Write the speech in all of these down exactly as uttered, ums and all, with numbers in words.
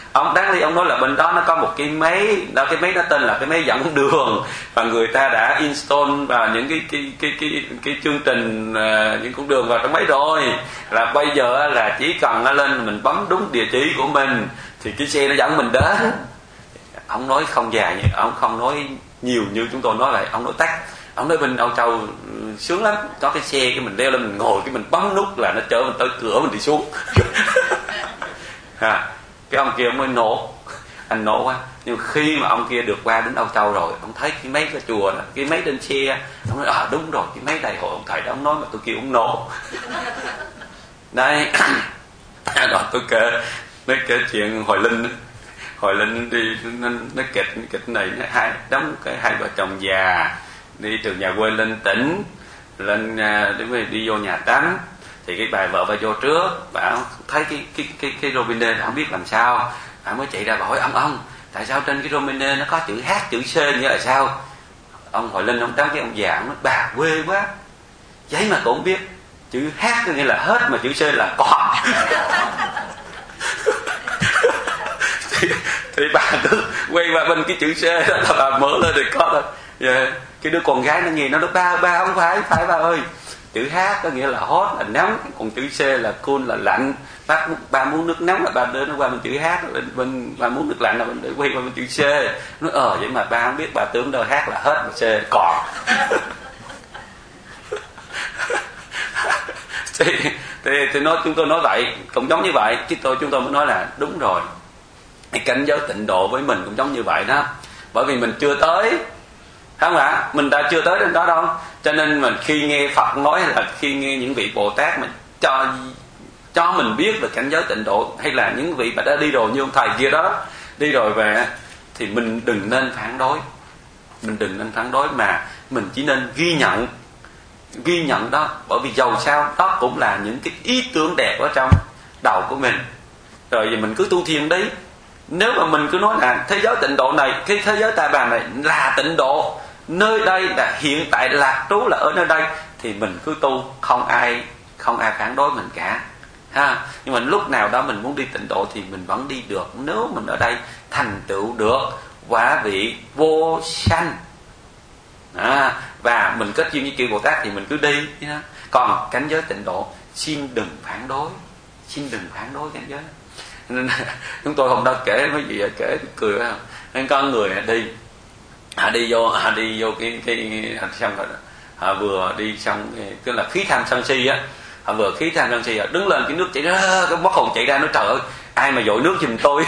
Ông đáng lý ông nói là bên đó nó có một cái máy đó, cái máy đó tên là cái máy dẫn đường, và người ta đã install vào những cái cái cái cái cái chương trình uh, những con đường vào trong máy rồi, là bây giờ là chỉ cần lên mình bấm đúng địa chỉ của mình thì cái xe nó dẫn mình đến. Ông nói không dài như ông không nói nhiều như chúng tôi nói vậy, ông nói tắt. Ông nói bên Âu Châu sướng lắm, có cái xe cái mình leo lên mình ngồi cái mình bấm nút là nó chở mình tới cửa mình đi xuống. Ha, cái ông kia mới nổ, anh nổ quá. Nhưng khi mà ông kia được qua đến Âu Châu rồi, ông thấy cái mấy cái chùa đó, cái mấy trên xe, ông nói à đúng rồi, cái mấy đại hội ông thầy đó ông nói mà tôi kêu ông nổ. Đây, rồi tôi kể, nói kể chuyện Hoài Linh đó. Hoài Linh đi nó, nó kịch kịch này nó hai đóng cái hai vợ chồng già đi từ nhà quê lên tỉnh lên đi, đi vô nhà tắm, thì cái bà vợ bà vô trước, bà thấy cái cái cái cái robinet không biết làm sao, bà mới chạy ra bà hỏi ông ông tại sao trên cái robinet nó có chữ H chữ C như là sao? Ông Hoài Linh ông tắm cái ông già ông nói bà quê quá, vậy mà cũng biết chữ H có nghĩa là hết mà chữ C là còn. thì, thì bà cứ quay qua bên cái chữ C đó là bà mở lên thì có thôi. Yeah. Cái đứa con gái nó nghe nó nói ba ba không phải phải ba ơi, chữ H có nghĩa là hot là nóng, còn chữ C là cool là lạnh. Bác ba muốn nước nóng là ba đưa nó qua bên chữ H, bên bên ba muốn nước lạnh là bên để quay qua bên chữ C. Nói ờ vậy mà ba không biết, ba tưởng đâu H là hết mà C còn. thì, thì thì nói chúng tôi nói vậy cũng giống như vậy, chứ tôi chúng tôi mới nói là đúng rồi. Cái cảnh giới tịnh độ với mình cũng giống như vậy đó, bởi vì mình chưa tới, không ạ? Mình đã chưa tới đến đó đâu, cho nên mình khi nghe Phật nói hay là khi nghe những vị Bồ Tát mình cho cho mình biết về cảnh giới tịnh độ, hay là những vị mà đã đi rồi như ông thầy kia đó đi rồi về, thì mình đừng nên phản đối, mình đừng nên phản đối mà mình chỉ nên ghi nhận, ghi nhận đó, bởi vì dầu sao đó cũng là những cái ý tưởng đẹp ở trong đầu của mình, rồi thì mình cứ tu thiền đi. Nếu mà mình cứ nói là thế giới tịnh độ này, cái thế giới Ta Bà này là tịnh độ, nơi đây là hiện tại lạc trú là ở nơi đây, thì mình cứ tu, không ai không ai phản đối mình cả ha. Nhưng mà lúc nào đó mình muốn đi tịnh độ thì mình vẫn đi được, nếu mình ở đây thành tựu được quả vị vô sanh à, và mình kết duyên với chư Bồ Tát thì mình cứ đi ha. Còn cảnh giới tịnh độ xin đừng phản đối, xin đừng phản đối cảnh giới. Nên chúng tôi hôm đó kể mấy gì kể cười không, nên có người đi họ đi vô họ đi vô cái cái xong rồi họ vừa đi xong cái là khí tham sân si á, họ vừa khí tham sân si họ đứng lên cái nước chảy ra, cái bốc hồn chạy ra, nó trời ơi ai mà dội nước giùm tôi.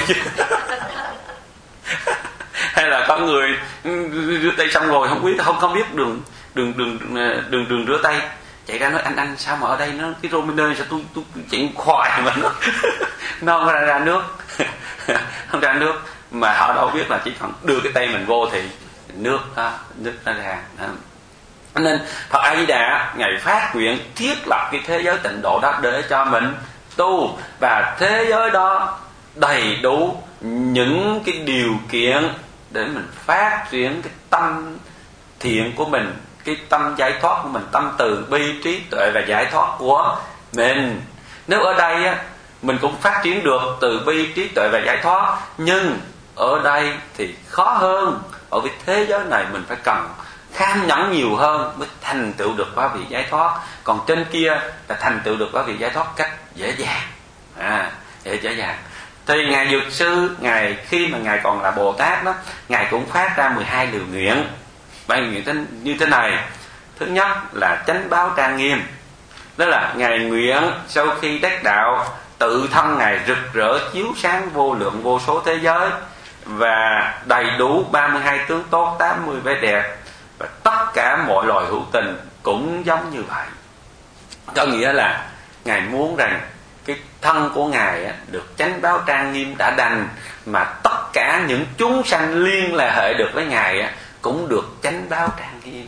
Hay là có người rửa tay xong rồi không biết không không biết đường đường đường đường đường rửa tay, chạy ra nói anh anh sao mà ở đây nó cái rominer sao tôi tôi chạy khoai mà nó nó không ra, ra nước. Không ra nước mà họ đâu biết là chỉ cần đưa cái tay mình vô thì nước đó, nước nó ra đó. Nên Phật A Di Đà ngài phát nguyện thiết lập cái thế giới tịnh độ đó để cho mình tu, và thế giới đó đầy đủ những cái điều kiện để mình phát triển cái tâm thiện của mình, cái tâm giải thoát của mình, tâm từ bi trí tuệ và giải thoát của mình. Nếu ở đây á, mình cũng phát triển được từ bi trí tuệ và giải thoát, nhưng ở đây thì khó hơn. Ở cái thế giới này mình phải cần kham nhẫn nhiều hơn mới thành tựu được quả vị giải thoát. Còn trên kia là thành tựu được quả vị giải thoát cách dễ dàng, à, dễ dễ dàng. Thì ngài Dược Sư, ngài khi mà ngài còn là Bồ Tát đó, ngài cũng phát ra mười hai điều nguyện. Bài nguyện như thế này. Thứ nhất là chánh báo trang nghiêm, đó là ngài nguyện sau khi đắc đạo, tự thân ngài rực rỡ chiếu sáng vô lượng vô số thế giới, và đầy đủ ba mươi hai tướng tốt, tám mươi vẻ đẹp, và tất cả mọi loài hữu tình cũng giống như vậy. Có nghĩa là ngài muốn rằng cái thân của ngài được chánh báo trang nghiêm đã đành, mà tất cả những chúng sanh liên là hệ được với ngài cũng được chánh báo trang nghiêm.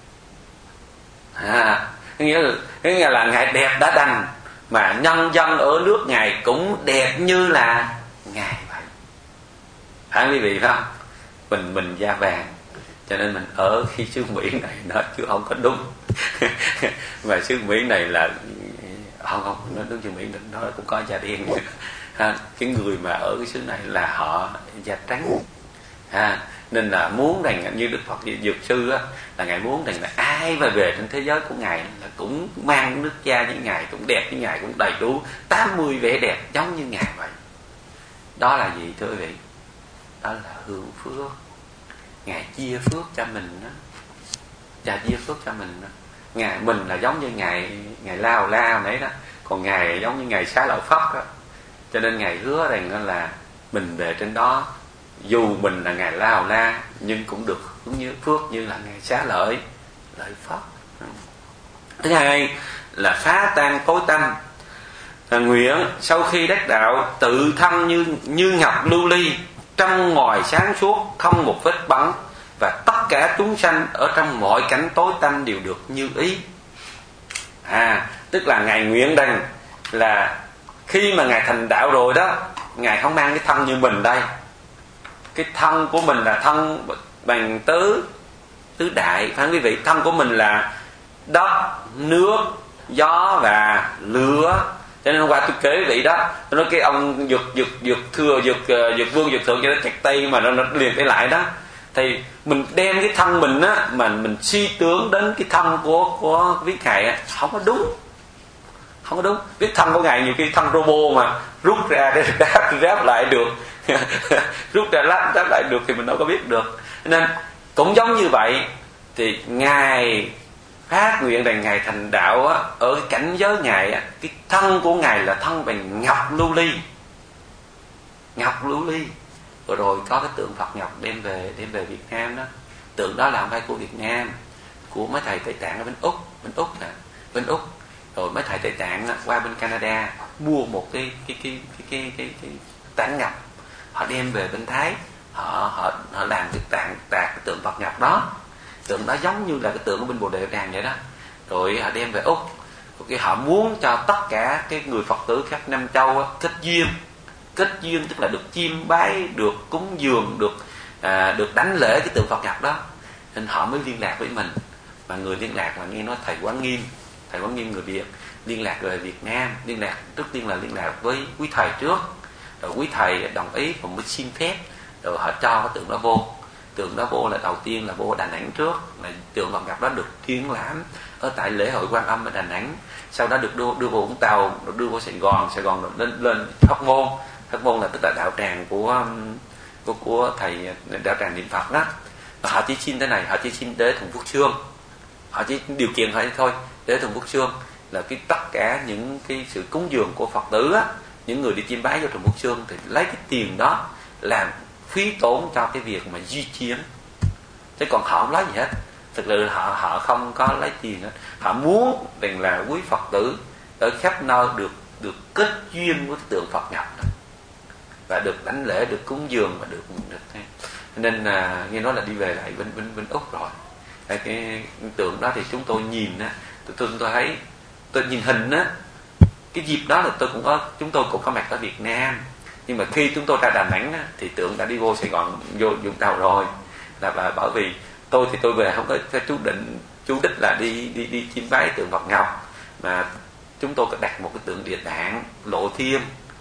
À, nghĩa là, nghĩa là ngài đẹp đã đành, mà nhân dân ở nước ngài cũng đẹp như là ngài vậy. Hả quý vị phải không? Mình mình da vàng, cho nên mình ở khi xứ Mỹ này nó chứ không có đúng. Mà xứ Mỹ này là không không nó đứng xứ Mỹ nó cũng có da đen. à, cái người mà ở cái xứ này là họ da trắng, à, nên là muốn rằng như Đức Phật Dược Sư á, là ngài muốn rằng là ai mà về trên thế giới của ngài là cũng mang nước da như ngài, cũng đẹp như ngài, cũng đầy đủ tám mươi vẻ đẹp giống như ngài vậy. Đó là gì thưa quý vị? Đó là hưởng phước. Ngài chia phước cho mình đó, và chia phước cho mình đó. Ngài mình là giống như ngài ngài Lao La nãy đó, còn ngài giống như ngài Xá Lợi Phất đó. Cho nên ngài hứa rằng là mình về trên đó, dù mình là ngài Lao La nhưng cũng được hưởng như phước như là ngài Xá Lợi Lợi Phất. Thứ hai là phá tan tối tăm. Là nguyện sau khi đắc đạo tự thân như như ngọc lưu ly, trong ngoài sáng suốt không một vết bẩn, và tất cả chúng sanh ở trong mọi cảnh tối tăm đều được như ý. À, tức là ngài nguyện rằng là khi mà ngài thành đạo rồi đó, ngài không mang cái thân như mình đây. Cái thân của mình là thân bằng tứ tứ đại, phải không quý vị? Thân của mình là đất, nước, gió và lửa. Cho nên hôm qua tôi kể vị đó, tôi nói cái ông dược dược dược thưa dược dược vương dược thượng cho nó chặt tay mà nó, nó liền cái lại đó, thì mình đem cái thân mình á mà mình suy tưởng đến cái thân của của viết ngài á, không có đúng, không có đúng. Viết thân của ngài nhiều khi thân robot mà rút ra để ráp ráp lại được rút ra ráp ráp lại được thì mình đâu có biết được. Nên cũng giống như vậy, thì ngài phát nguyện rằng ngài thành đạo á, ở cái cảnh giới ngài á, cái thân của ngài là thân bằng ngọc lưu ly, ngọc lưu ly. Rồi, rồi có cái tượng Phật ngọc đem về đem về Việt Nam đó. Tượng đó là không phải của Việt Nam, của mấy thầy Tây Tạng ở bên Úc, bên Úc nè, bên Úc. Rồi mấy thầy Tây Tạng đó, qua bên Canada mua một cái cái cái cái cái cái, cái tảng ngọc, họ đem về bên Thái, họ họ họ làm cái tạng tạc cái tượng Phật ngọc đó. Tượng đó giống như là cái tượng ở bên Bồ Đề Đàn vậy đó. Rồi họ đem về Úc, rồi cái họ muốn cho tất cả cái người Phật tử khắp Nam Châu á, kết duyên. Kết duyên tức là được chiêm bái, được cúng dường, được à, được đánh lễ cái tượng Phật ngọc đó. Nên họ mới liên lạc với mình. Mà người liên lạc là nghe nói thầy Quán Nghiêm, thầy Quán Nghiêm người Việt liên lạc về Việt Nam. Liên lạc trước tiên là liên lạc với quý thầy trước, rồi quý thầy đồng ý và mới xin phép, rồi họ cho cái tượng đó vô. Tượng đó vô là đầu tiên là vô Đà Nẵng trước, là tượng Phật ngọc đó được triển lãm ở tại lễ hội Quan Âm ở Đà Nẵng. Sau đó được đưa, đưa vô Vũng Tàu, rồi đưa vô Sài Gòn, Sài Gòn rồi lên lên Hóc Môn. Hóc Môn là tức là đạo tràng của của, của thầy đạo tràng niệm Phật đó. Và họ chỉ xin thế này, họ chỉ xin Đế Thuần Phúc Sương, họ chỉ điều kiện phải thôi. Đế Thuần Phúc Sương là cái tất cả những cái sự cúng dường của Phật tử á, những người đi chiêm bái vô Thuần Phúc Sương thì lấy cái tiền đó làm phí tốn cho cái việc mà di chuyển, chứ còn họ không lấy gì hết. Thực sự họ họ không có lấy tiền hết. Họ muốn rằng là quý Phật tử ở khắp nơi được được kết duyên với cái tượng Phật ngọc đó, và được đánh lễ, được cúng dường và được được nên là nghe nói là đi về lại bên bên bên Úc rồi. Cái, cái tượng đó thì chúng tôi nhìn á, tôi tôi tôi thấy, tôi nhìn hình á, cái dịp đó là tôi cũng có chúng tôi cũng có mặt ở Việt Nam. Nhưng mà khi chúng tôi ra Đà Nẵng á, thì tượng đã đi vô Sài Gòn, vô Vũng Tàu rồi. Là, là bởi vì tôi thì tôi về không có cái chú định chú đích là đi đi đi chiêm bái tượng Phật ngọc, mà chúng tôi có đặt một cái tượng Địa Tạng Lộ Thiên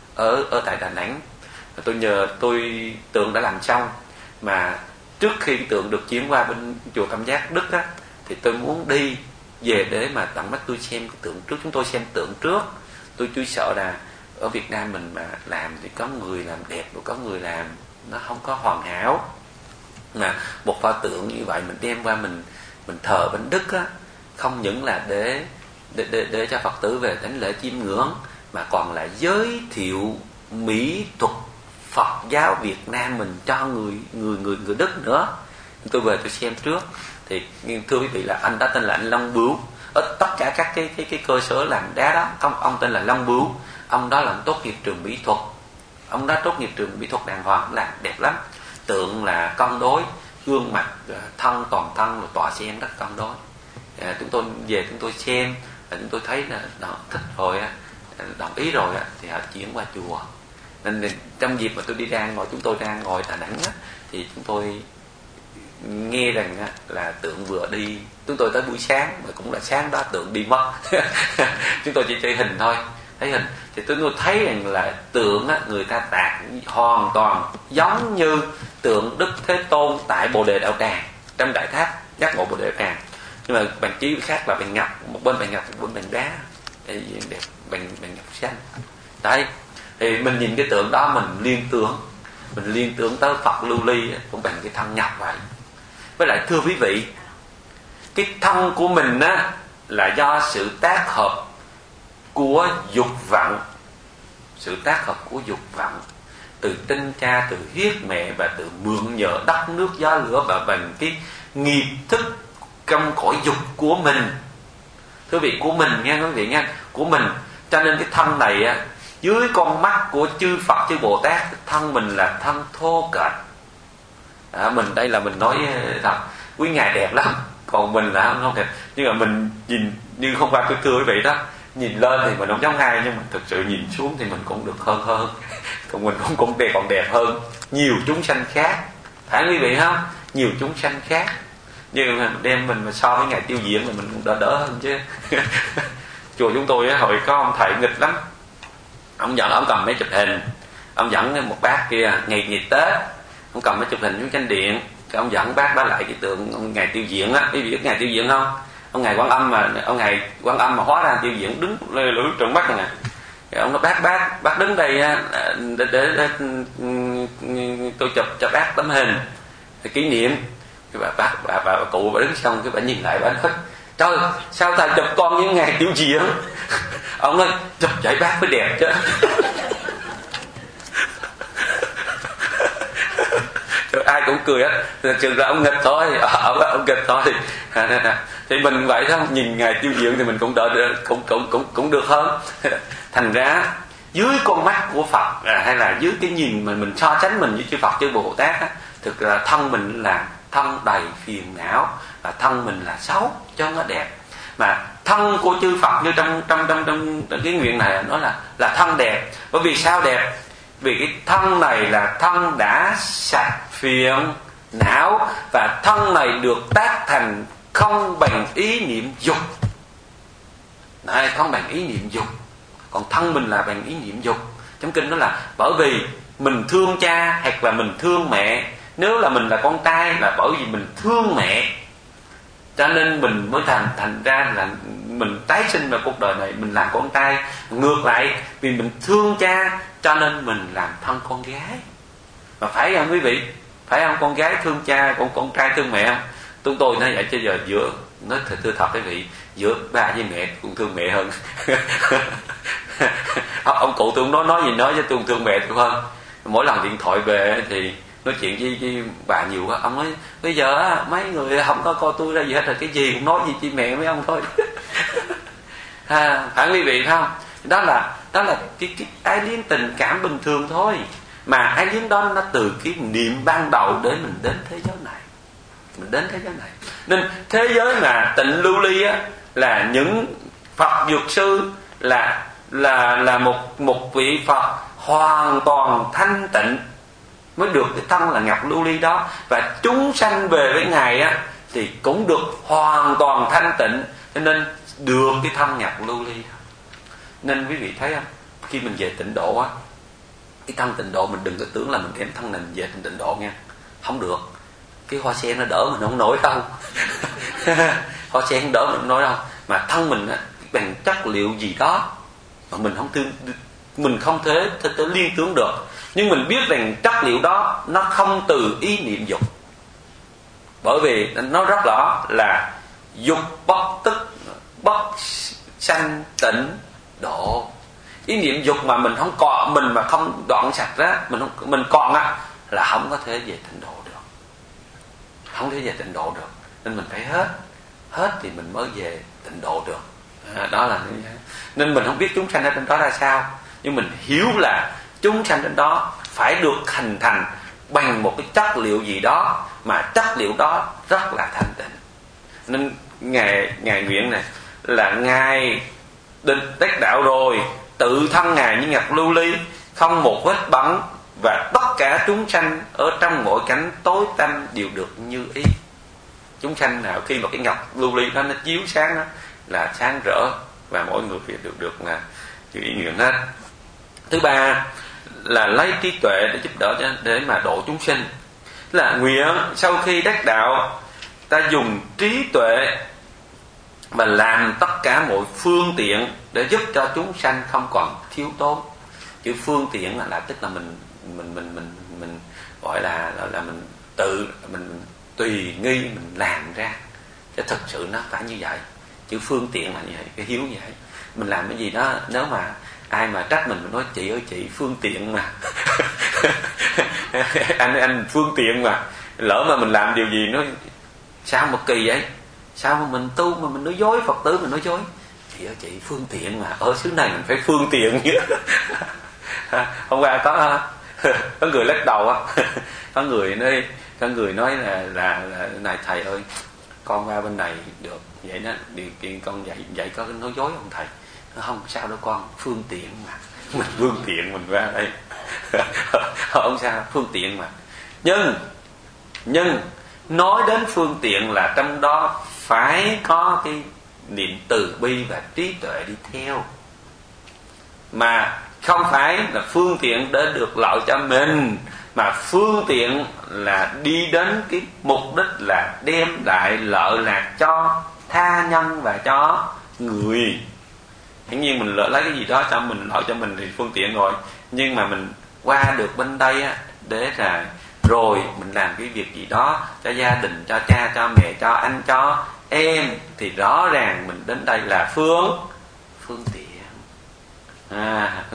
ở ở tại Đà Nẵng. Tôi nhờ tôi tượng đã làm xong, mà trước khi cái tượng được chuyển qua bên chùa Tam Giác Đức á, thì tôi muốn đi về để mà tận mắt tôi xem cái tượng trước. Chúng tôi xem tượng trước. Tôi tôi sợ là ở Việt Nam mình mà làm thì có người làm đẹp, rồi có người làm nó không có hoàn hảo. Mà một pho tượng như vậy mình đem qua mình mình thờ bên Đức á, không những là để để để, để cho Phật tử về đánh lễ chiêm ngưỡng, mà còn là giới thiệu mỹ thuật Phật giáo Việt Nam mình cho người người người người Đức nữa. Tôi về tôi xem trước thì thưa quý vị là anh đó tên là anh Long Bướu. Ở tất cả các cái cái cái cơ sở làm đá đó, ông ông tên là Long Bướu. Ông đó làm tốt nghiệp trường mỹ thuật, ông đó tốt nghiệp trường mỹ thuật đàng hoàng, làm đẹp lắm. Tượng là cân đối, gương mặt, thân toàn thân rồi tọa sen rất cân đối. À, chúng tôi về chúng tôi xem và chúng tôi thấy là đó, thích rồi, đồng ý rồi thì họ chuyển qua chùa. Nên trong dịp mà tôi đi ra ngồi, chúng tôi ra ngồi Đà Nẵng á, thì chúng tôi nghe rằng á, là tượng vừa đi, chúng tôi tới buổi sáng mà cũng là sáng đó tượng đi mất chúng tôi chỉ chơi hình thôi. thấy hình. Thì tôi tôi thấy rằng là tượng á, người ta tạc hoàn toàn giống như tượng Đức Thế Tôn tại Bồ Đề Đạo Tràng, trong đại tháp giác ngộ Bồ Đề Đạo Tràng. Nhưng mà bằng chí khác là bằng ngọc, một bên bằng ngọc, một bên bằng đá, đẹp, bằng bằng ngọc xanh. Đấy, thì mình nhìn cái tượng đó mình liên tưởng, mình liên tưởng tới Phật lưu ly cũng bằng cái thân ngọc vậy. Với lại thưa quý vị, cái thân của mình á là do sự tác hợp của dục vọng, sự tác hợp của dục vọng từ tinh cha, từ huyết mẹ và từ mượn nhờ đất nước gió lửa và bằng cái nghiệp thức trong cõi dục của mình. Thưa vị, của mình nghe quý vị nghe, của mình. Cho nên cái thân này á, dưới con mắt của chư Phật chư Bồ Tát, thân mình là thân thô kệch. À, mình đây là mình nói thật, quý ngài đẹp lắm, còn mình là không đẹp. Nhưng mà mình nhìn như không qua tôi thưa quý vị đó, nhìn lên thì mình không giống ai, nhưng mà thực sự nhìn xuống thì mình cũng được hơn hơn, còn mình cũng cũng đẹp, còn đẹp hơn nhiều chúng sanh khác, phải quý vị không? Nhiều chúng sanh khác, nhưng mà đem mình mà so với ngài Tiêu Diệm thì mình cũng đỡ đỡ hơn chứ. Chùa chúng tôi á, hồi có ông thầy nghịch lắm, ông dẫn ông cầm máy chụp hình, ông dẫn một bác kia ngày ngày Tết, ông cầm máy chụp hình xuống chánh điện, cái ông dẫn bác đó lại cái tượng ông ngài Tiêu Diệm á, quý vị biết ngài Tiêu Diệm không? Ông ngài Quan Âm mà ông ngài Quan Âm mà hóa ra Tiêu Diệm đứng lưỡi lưỡi trợn mắt này. Cái ông nói bác bác bác đứng đây để, để, để tôi chụp cho bác tấm hình để kỷ niệm. Cái bà bác bà, bà, bà cụ bà đứng xong cái bà nhìn lại bà nói trời sao thầy chụp con với ngài Tiêu Diệm? Ông nói chụp vậy bác mới đẹp chứ. Ai cũng cười á, chừng là ông nghịch thôi, ông, ông nghịch thôi. Thì mình vậy thôi, nhìn ngài Tiêu Diệm thì mình cũng đỡ cũng cũng cũng cũng được hơn. Thành ra dưới con mắt của Phật hay là dưới cái nhìn mà mình so sánh mình với chư Phật chư Bồ Tát á, thực là thân mình là thân đầy phiền não, và thân mình là xấu cho nó đẹp. Mà thân của chư Phật như trong trong trong trong, trong cái nguyện này nó là là thân đẹp. Bởi vì sao đẹp? Vì cái thân này là thân đã sạch phiền não, và thân này được tác thành không bằng ý niệm dục. Đấy, không bằng ý niệm dục. Còn thân mình là bằng ý niệm dục. Trong kinh đó là bởi vì mình thương cha hoặc là mình thương mẹ. Nếu là mình là con trai là bởi vì mình thương mẹ, cho nên mình mới thành thành ra là mình tái sinh vào cuộc đời này mình làm con trai. Ngược lại, vì mình thương cha cho nên mình làm thân con gái. Mà phải không quý vị? Phải không? Con gái thương cha, con con trai thương mẹ không? Chúng tôi nói vậy chứ giờ giữa nói thật, thưa thật quý vị, giữa ba với mẹ cũng thương mẹ hơn. Ông cụ tôi nói nói gì nói với tôi thương mẹ tôi hơn. Mỗi lần điện thoại về thì nói chuyện với, với bà nhiều quá, ông nói bây giờ mấy người không có coi tôi ra gì hết rồi, cái gì cũng nói gì chị mẹ mấy ông thôi. À, phải quý vị không? Đó là đó là cái, cái ái liếng tình cảm bình thường thôi. Mà ái liếng đó nó từ cái niệm ban đầu để mình đến thế giới này, mình đến thế giới này. Nên thế giới mà tịnh lưu ly á, là những Phật dược sư, là là là một một vị Phật hoàn toàn thanh tịnh mới được cái thân là ngọc lưu ly đó. Và chúng sanh về với ngài á thì cũng được hoàn toàn thanh tịnh, cho nên được cái thân ngọc lưu ly. Nên quý vị thấy không, khi mình về tịnh độ á, cái thân tịnh độ mình đừng có tưởng là mình đem thân mình về tịnh độ nha, không được. Cái hoa sen nó đỡ mình không nổi đâu. Hoa sen đỡ mình không nổi đâu. Mà thân mình á, bằng chất liệu gì đó mà mình không tương, mình không thể, thể, thể liên tưởng được. Nhưng mình biết rằng chất liệu đó nó không từ ý niệm dục. Bởi vì nó rất rõ là dục bất tức bất sanh tịnh độ. Ý niệm dục mà mình không còn, mình mà không đoạn sạch ra, mình không, mình còn á là không có thể về tịnh độ được, không thể về tịnh độ được. Nên mình phải hết, hết thì mình mới về tịnh độ được. À, đó là nên mình không biết chúng sanh ở trên đó ra sao, nhưng mình hiểu là chúng sanh trên đó phải được hình thành bằng một cái chất liệu gì đó, mà chất liệu đó rất là thanh tịnh. Nên ngài ngài nguyện này là ngài định đắc đạo rồi, tự thân ngài như ngọc lưu ly, không một vết bẩn, và tất cả chúng sanh ở trong mọi cảnh tối tăm đều được như ý. Chúng sanh nào khi mà cái ngọc lưu ly đó nó chiếu sáng đó là sáng rỡ, và mọi người được được là chưa ý nguyện hết. Thứ ba là lấy trí tuệ để giúp đỡ cho, để mà độ chúng sinh. Là nguyện sau khi đắc đạo, ta dùng trí tuệ và làm tất cả mọi phương tiện để giúp cho chúng sanh không còn thiếu thốn. Chữ phương tiện là, là tức là mình mình mình mình mình gọi là là, là mình tự mình tùy nghi mình làm ra, chứ thực sự nó phải như vậy. Chữ phương tiện là như vậy, cái hiếu như vậy. Mình làm cái gì đó, nếu mà ai mà trách mình, mình nói chị ơi chị phương tiện mà anh anh phương tiện mà, lỡ mà mình làm điều gì nó sao mà kỳ vậy, sao mà mình tu mà mình nói dối Phật tử, mình nói dối chị ơi chị phương tiện mà, ở xứ này mình phải phương tiện chứ. Hôm qua có có người lắc đầu á, có người nói có người nói là là, là này thầy ơi, con qua bên này được vậy đó, điều kiện con dạy dạy có nói dối không thầy? Không sao đâu con, phương tiện mà, mình phương tiện mình qua đây. Không sao, phương tiện mà. Nhưng nhưng nói đến phương tiện là trong đó phải có cái niệm từ bi và trí tuệ đi theo, mà không phải là phương tiện để được lợi cho mình, mà phương tiện là đi đến cái mục đích là đem lại lợi lạc cho tha nhân và cho người. Hiển nhiên mình lỡ lấy cái gì đó cho mình, lợi cho mình thì phương tiện rồi, nhưng mà mình qua được bên đây á, để là rồi mình làm cái việc gì đó cho gia đình, cho cha, cho mẹ, cho anh, cho em, thì rõ ràng mình đến đây là phương phương tiện. À,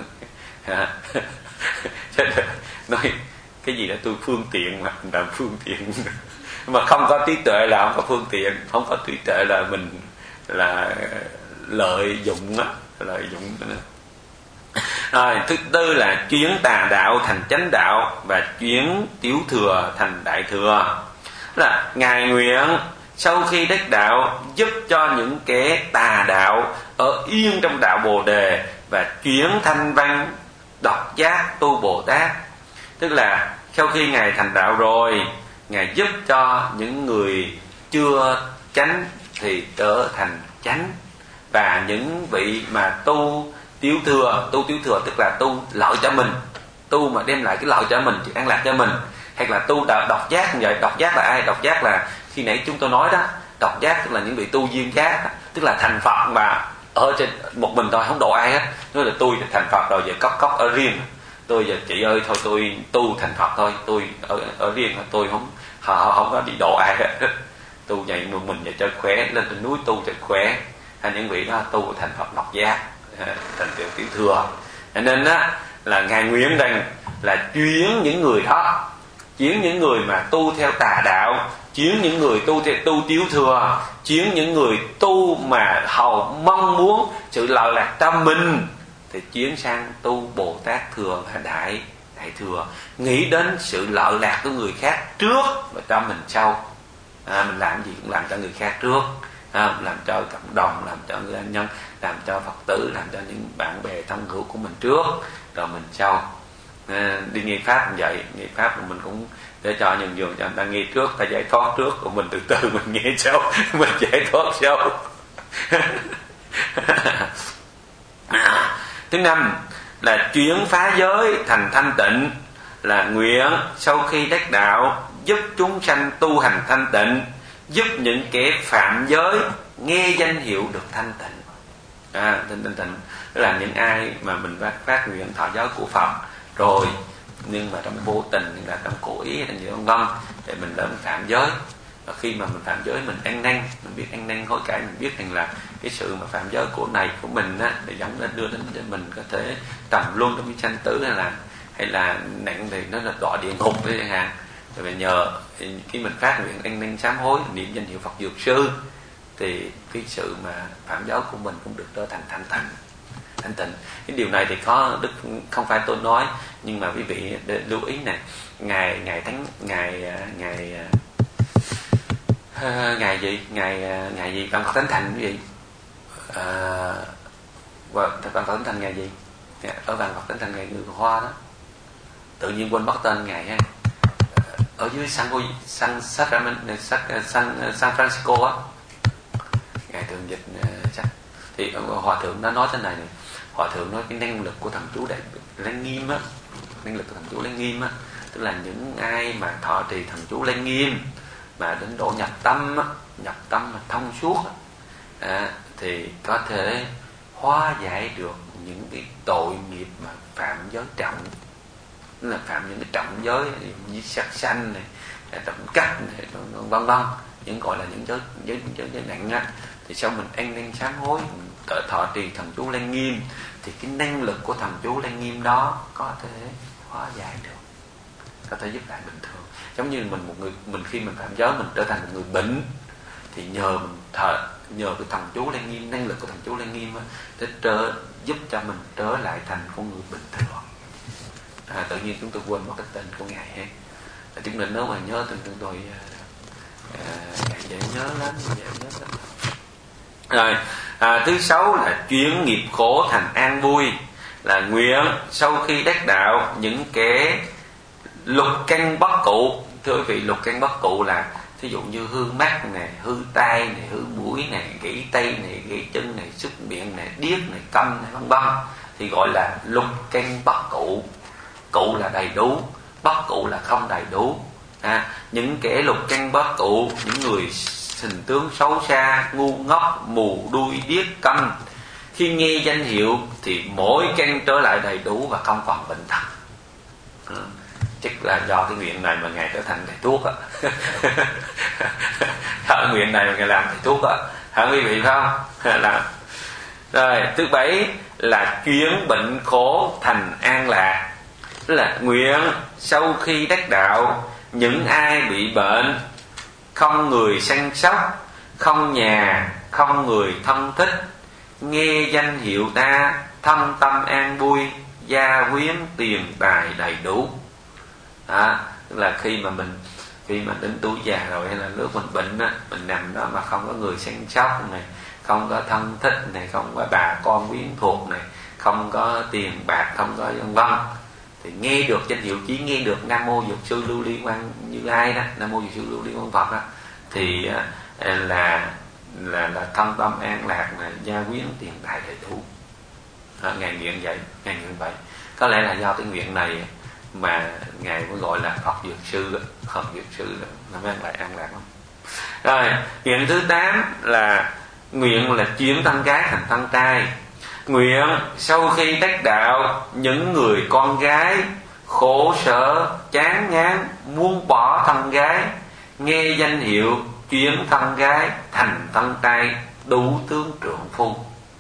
nói cái gì đó tôi phương tiện mà mình làm phương tiện, mà không có trí tuệ là không có phương tiện, không có trí tuệ là mình là lợi dụng á, lợi dụng. Rồi, thứ tư là chuyển tà đạo thành chánh đạo và chuyển tiểu thừa thành đại thừa. Là ngài nguyện sau khi đắc đạo giúp cho những kẻ tà đạo ở yên trong đạo Bồ đề và chuyển thanh văn độc giác tu Bồ Tát. Tức là sau khi ngài thành đạo rồi, ngài giúp cho những người chưa chánh thì trở thành chánh, và những vị mà tu tiểu thừa, tu tiểu thừa tức là tu lợi cho mình, tu mà đem lại cái lợi cho mình, thì an lạc cho mình. Hay là tu đạo độc giác như vậy. Độc giác là ai? Độc giác là khi nãy chúng tôi nói đó, độc giác tức là những vị tu duyên giác, tức là thành Phật mà ở trên một mình thôi, không độ ai hết. Nói là tôi thành Phật rồi, giờ cốc cốc ở riêng, tôi giờ chị ơi thôi tôi tu thành Phật thôi, tôi ở, ở riêng, tôi không họ không có đi độ ai hết. Tu vậy một mình và cho khỏe, lên trên núi tu cho khỏe. Hay những vị đó tu thành Phật độc giác, thành tiểu tiểu thừa. Cho nên á là ngài nguyện rằng là chuyển những người đó, chuyển những người mà tu theo tà đạo, chuyển những người tu theo tu tiểu thừa, chuyển những người tu mà hầu mong muốn sự lợi lạc cho mình, thì chuyển sang tu Bồ Tát thừa và đại đại thừa, nghĩ đến sự lợi lạc của người khác trước và cho mình sau. À, mình làm gì cũng làm cho người khác trước, à, làm cho cộng đồng, làm cho người anh nhân, làm cho Phật tử, làm cho những bạn bè thân hữu của mình trước, rồi mình sau. À, đi nghe pháp như vậy, nghe pháp của mình cũng để cho nhân dường cho người ta nghe trước, ta giải thoát trước, của mình từ từ mình nghe sau, mình giải thoát sau. Thứ năm là chuyển phá giới thành thanh tịnh. Là nguyện sau khi đắc đạo giúp chúng sanh tu hành thanh tịnh, giúp những kẻ phạm giới nghe danh hiệu được thanh tịnh. À, thanh tịnh tịnh là những ai mà mình phát, phát nguyện thọ giới của Phật rồi, nhưng mà trong vô tình là trong cố ý hay gì vân vân, để mình đến phạm giới. Và khi mà mình phạm giới mình ăn năn, mình biết ăn năn hối cải, mình biết rằng là cái sự mà phạm giới của này của mình á, để dẫn đến đưa đến để mình có thể trầm luân trong cái sanh tử, hay là hay là nặng thì nó là đọa địa ngục đấy chẳng hạn. Rồi nhờ khi mình phát nguyện ăn năn sám hối, niệm danh hiệu Phật Dược Sư, thì cái sự mà phạm giới của mình cũng được trở thành thanh tịnh. Thanh tịnh. Cái điều này thì có đức không phải tôi nói, nhưng mà quý vị để lưu ý này, ngày ngày tháng ngày ngày uh, ngày gì ngày ngày gì Văn Phật Thánh Thành quý vị, uh, Văn Phật Thánh Thành ngày gì ở Văn Phật Thánh Thành ngày người Hoa đó, tự nhiên quên mất tên ngày ha, ở dưới San San San San San Francisco á, ngày thường dịch uh, chắc thì hòa thượng đã nói thế này, này Hòa thượng nói cái năng lực của thần chú Đại Lăng Nghiêm á, năng lực của thần chú Lăng Nghiêm á, tức là những ai mà thọ trì thần chú Lăng Nghiêm mà đến độ nhập tâm á, nhập tâm mà thông suốt á, à, thì có thể hóa giải được những cái tội nghiệp mà phạm giới trọng, tức là phạm những cái trọng giới như sát sanh này, trộm cắp này, vân vân, những gọi là những giới giới giới, giới nặng á. Thì sau mình ăn năn sám hối, mình tự thọ trì thần chú Lăng Nghiêm, thì cái năng lực của thần chú Lăng Nghiêm đó có thể hóa giải được, có thể giúp lại bình thường. Giống như mình một người, mình khi mình phạm giới mình trở thành một người bệnh, thì nhờ mình thờ nhờ cái thần chú Lăng Nghiêm, năng lực của thần chú Lăng Nghiêm á, để trở giúp cho mình trở lại thành con người bình thường. À, tự nhiên chúng tôi quên mất cái tên của ngài ha. Chúng mình nếu mà nhớ thì chúng tôi à, ngài dễ nhớ lắm, dễ nhớ lắm. Rồi, à, thứ sáu là chuyển nghiệp khổ thành an vui, là nguyện sau khi đắc đạo những kẻ lục căn bất cụ. Thưa quý vị, lục căn bất cụ là thí dụ như hư mắt này, hư tai này, hư mũi này, gãy tay này, gãy chân này, sức miệng này, điếc này, câm này, vân vân, thì gọi là lục căn bất cụ. Cụ là đầy đủ, bất cụ là không đầy đủ. À, những kẻ lục căn bất cụ, những người hình tướng xấu xa, ngu ngốc, mù đuôi, điếc, câm, khi nghe danh hiệu thì mỗi căn trở lại đầy đủ và không còn bệnh tật. Ừ. Chắc là do cái nguyện này mà ngài trở thành thầy thuốc á. Ở nguyện này mà ngài làm thầy thuốc á, hả quý vị không? Làm. Rồi, thứ bảy là chuyển bệnh khổ thành an lạc, tức là nguyện sau khi đắc đạo những ai bị bệnh, không người săn sóc, không nhà, không người thân thích, nghe danh hiệu ta, thâm tâm an vui, gia quyến tiền tài đầy đủ. Đó, tức là khi mà mình khi mà đến tuổi già rồi, hay là lúc mình bệnh á, mình nằm đó mà không có người săn sóc này, không có thân thích này, không có bà con quyến thuộc này, không có tiền bạc, không có vân vân, thì nghe được danh hiệu, chỉ nghe được Nam Mô Dược Sư Lưu Ly Quang Như Lai đó, Nam Mô Dược Sư Lưu Ly Quang Phật đó, thì là là là thân tâm an lạc, là gia quyến tiền tài đầy đủ. À, ngài nguyện vậy, ngài nguyện vậy. Có lẽ là do cái nguyện này mà ngài mới gọi là Phật Dược Sư, Phật Dược Sư là mang lại an lạc không? Rồi, nguyện thứ tám là nguyện là chuyển thân gái thành thân trai. Nguyện sau khi đắc đạo những người con gái khổ sở, chán ngán, muốn bỏ thân gái, nghe danh hiệu chuyển thân gái thành thân trai, đủ tướng trượng phu.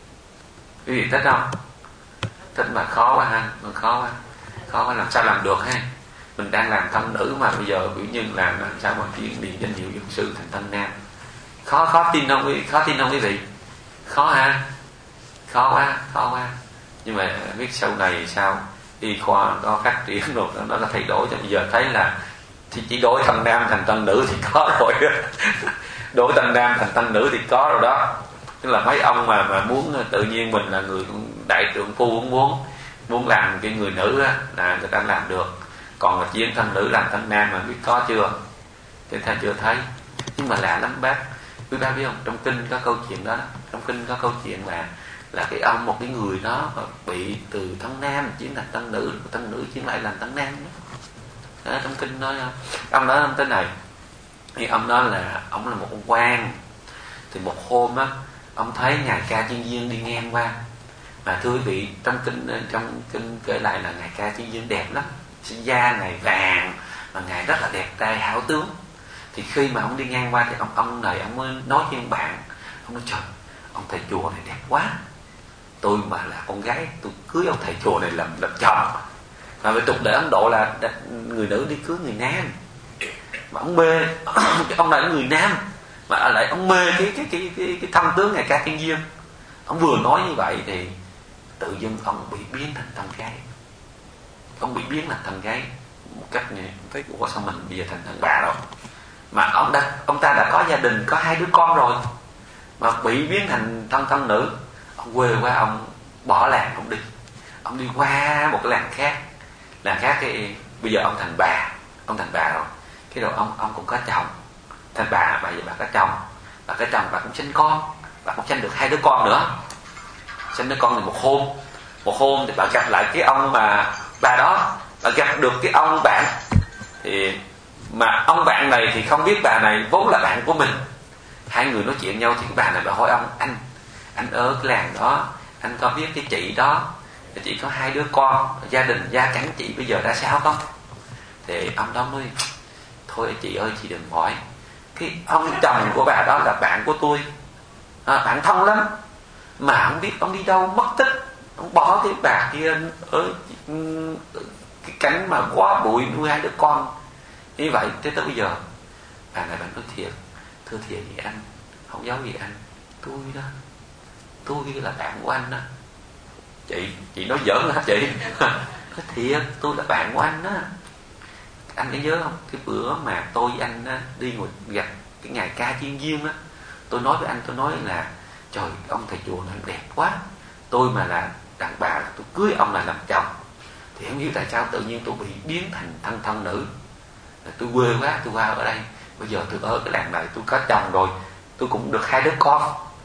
Quý vị thích không? Thích mà khó quá ha, mà khó quá, khó quá, làm sao làm được ha? Mình đang làm thân nữ mà bây giờ biểu nhân làm làm sao mà chuyển điện danh hiệu dược sư thành thân nam? Khó khó tin không quý khó tin không quý vị? Khó ha, khó quá, khó quá. Nhưng mà biết sau này sao y khoa có phát triển rồi, nó nó thay đổi, cho bây giờ thấy là thì chỉ đổi thân nam thành thân nữ thì có rồi đó. Đổi thân nam thành thân nữ thì có rồi đó. Tức là mấy ông mà mà muốn tự nhiên mình là người đại trượng phu, muốn muốn làm cái người nữ á, là người ta làm được. Còn mà chuyển thân nữ làm thân nam mà biết có chưa? Chúng ta chưa thấy. Nhưng mà lạ lắm bác. Quý bác biết không? Trong kinh có câu chuyện đó, đó. Trong kinh có câu chuyện là là cái ông, một cái người đó bị từ thân nam chuyển thành thân nữ, thân nữ chuyển lại làm thân nam đó. Đó, trong kinh nói ông nói ông thế này, thì ông nói là ông là một ông quan. Thì một hôm á, ông thấy ngài Ca Chiên Viên đi ngang qua. Mà thưa quý vị, trong kinh trong kinh kể lại là ngài Ca Chiên Viên đẹp lắm, da ngài vàng mà ngài rất là đẹp trai hảo tướng. Thì khi mà ông đi ngang qua thì ông ông này ông mới nói với ông bạn, ông nói trời, ông thầy chùa này đẹp quá, tôi mà là con gái tôi cưới ông thầy chùa này làm làm chồng. Mà về tục lệ Ấn Độ là người nữ đi cưới người nam, mà ông mê ông này là người nam mà lại ông mê cái cái cái cái, cái thân tướng ngài Ca Chiên Viên. Ông vừa nói như vậy thì tự dưng ông bị biến thành thân gái, ông bị biến thành thân gái một cách này. Thấy ủa sao mình bây giờ thành thân bà rồi, mà ông đã ông ta đã có gia đình, có hai đứa con rồi mà bị biến thành thân thân nữ. Ông quê qua, ông bỏ làng ông đi, ông đi qua một cái làng khác, làng khác cái bây giờ ông thành bà, ông thành bà rồi. Cái đầu ông ông cũng có chồng, thành bà, bà giờ bà có chồng, bà có chồng, bà cũng sinh con, bà cũng sinh được hai đứa con nữa. Sinh đứa con này một hôm, một hôm thì bà gặp lại cái ông mà bà đó, bà gặp được cái ông bạn, thì mà ông bạn này thì không biết bà này vốn là bạn của mình. Hai người nói chuyện nhau thì cái bà này bà hỏi ông: anh anh ở cái làng đó, anh có biết cái chị đó, chị có hai đứa con, gia đình gia cảnh chị bây giờ ra sao không? Thì ông đó mới: thôi chị ơi, chị đừng hỏi, cái ông chồng của bà đó là bạn của tôi, à, bạn thân lắm, mà không biết ông đi đâu mất tích, ông bỏ cái bà kia ở cái cánh mà quá bụi nuôi hai đứa con như vậy tới tới bây giờ. Bà này bạn nói thiệt, thưa thiệt gì anh, không giấu gì anh, tôi đó, tôi là bạn của anh đó. Chị chị nói giỡn hả chị? Nói thiệt, tôi là bạn của anh đó. Anh có nhớ không, cái bữa mà tôi với anh á, đi ngồi gặp cái ngày ca chiên viên á, tôi nói với anh, tôi nói là trời, ông thầy chùa này đẹp quá, tôi mà là đàn bà tôi cưới ông là làm chồng. Thì không biết tại sao tự nhiên tôi bị biến thành thân thân nữ, tôi quê quá, tôi qua ở đây, bây giờ tôi ở cái làng này, tôi có chồng rồi, tôi cũng được hai đứa con.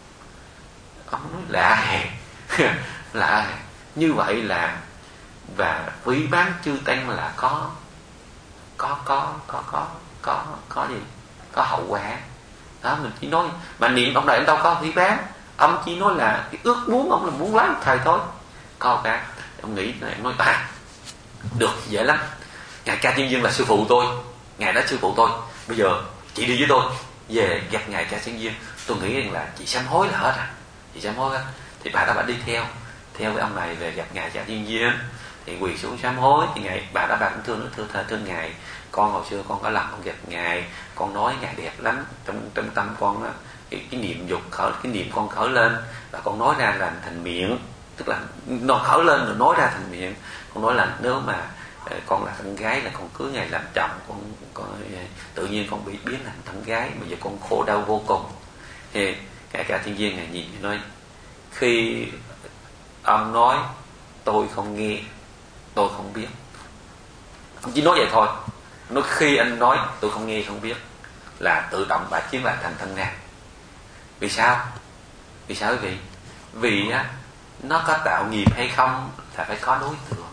Ông nói lạ hề lạ hề. Như vậy là và phỉ báng chư tăng là có có có có có có có gì có hậu quả đó. Mình chỉ nói mà niệm ông này ông đâu có phỉ báng, ông chỉ nói là cái ước muốn ông là muốn lấy thầy thôi. Có cả ông nghĩ này, ông nói à được, dễ lắm, ngài Ca Chiên Viên là sư phụ tôi, ngài đó sư phụ tôi, bây giờ chị đi với tôi về gặp ngài Ca Chiên Viên, tôi nghĩ rằng là chị sám hối là hết à, chị sám hối á. Thì bà đó bà đi theo theo với ông này về gặp ngài Ca Chiên Viên, thì quỳ xuống sám hối. Thì ngài bà đó bà cũng thương thương thương, thương ngài, con hồi xưa con có làm con gặp ngài, con nói ngài đẹp lắm, trong trong tâm con đó, cái, cái niệm dục khởi, cái niệm con khởi lên và con nói ra là thành miệng, tức là nó khởi lên rồi nói ra thành miệng. Con nói là nếu mà con là thân gái là con cưới ngài làm chồng, con, con tự nhiên con bị biến thành thân gái, bây giờ con khổ đau vô cùng. Thì ngài Ca Thiên Viên ngài nhìn nói: khi ông nói tôi không nghe, tôi không biết. Ông chỉ nói vậy thôi. Nói khi anh nói tôi không nghe không biết là tự động bà chiếm lại thành thân nam. Vì sao? Vì sao quý vị? Vì á, nó có tạo nghiệp hay không là phải có đối tượng.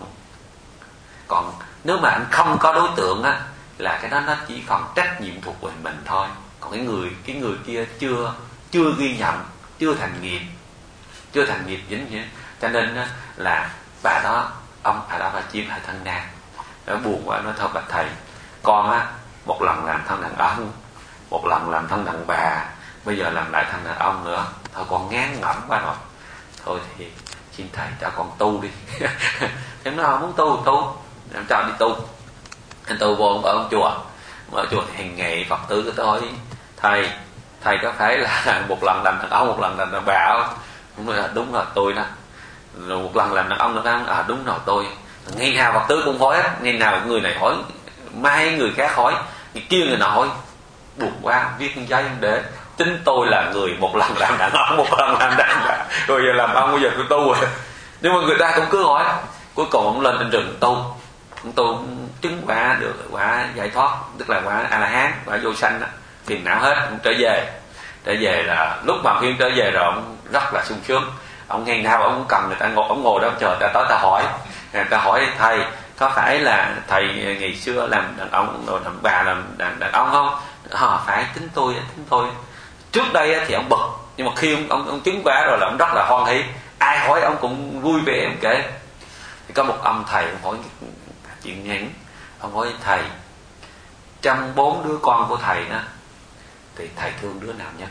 Còn nếu mà anh không có đối tượng á, là cái đó nó chỉ phần trách nhiệm thuộc về mình thôi. Còn cái người cái người kia chưa chưa ghi nhận, chưa thành nghiệp, chưa thành nghiệp dính vậy. Cho nên á, là bà đó, ông bà đó bà chiếm lại thân nam. Nó buồn quá, nói thôi bạch thầy, con á một lần làm thân đàn ông, một lần làm thân đàn bà, bây giờ làm lại thân đàn ông nữa, thôi con ngán ngẩm quá rồi, thôi thì xin thầy cho con tu đi. Em nói không muốn tu tu, em cho đi tu. Anh tu vô ở ông chùa, ở chùa thì hàng ngày Phật tử cứ tới: thầy thầy có phải là một lần làm đàn ông, một lần làm đàn bà không? Ông nói là đúng rồi tôi đó. Rồi một lần làm đàn ông nữa đó, à đúng rồi tôi. Ngày nào Phật tử cũng hỏi hết, ngày nào người này hỏi, mai người khác hỏi, người kia người nọ hỏi. Buồn quá, viết giấy để tính tôi là người một lần làm đàn ông, một lần làm đàn bà, rồi giờ làm ông, bây giờ tôi tu rồi. Nhưng mà người ta cũng cứ hỏi. Cuối cùng ông lên trên rừng tu, ông tu chứng quả được quả giải thoát, tức là quả A La Hán, quả vô sanh đó, phiền não hết. Ông trở về, trở về là lúc mà khuyên trở về rồi ông rất là sung sướng. Ông ngày nào ông cũng cầm người ta ngồi, ông ngồi đó chờ ta tới ta hỏi, người ta hỏi thầy có phải là thầy ngày xưa làm đàn ông rồi đàn bà làm đàn, đàn ông không? À, phải, tính tôi tính tôi. Trước đây thì ông bực, nhưng mà khi ông ông, ông chứng quả rồi là ông rất là hoan hỷ, ai hỏi ông cũng vui vẻ ông kể. Thì có một ông thầy ông hỏi chuyện ngắn, ông hỏi thầy trong bốn đứa con của thầy đó thì thầy thương đứa nào nhất?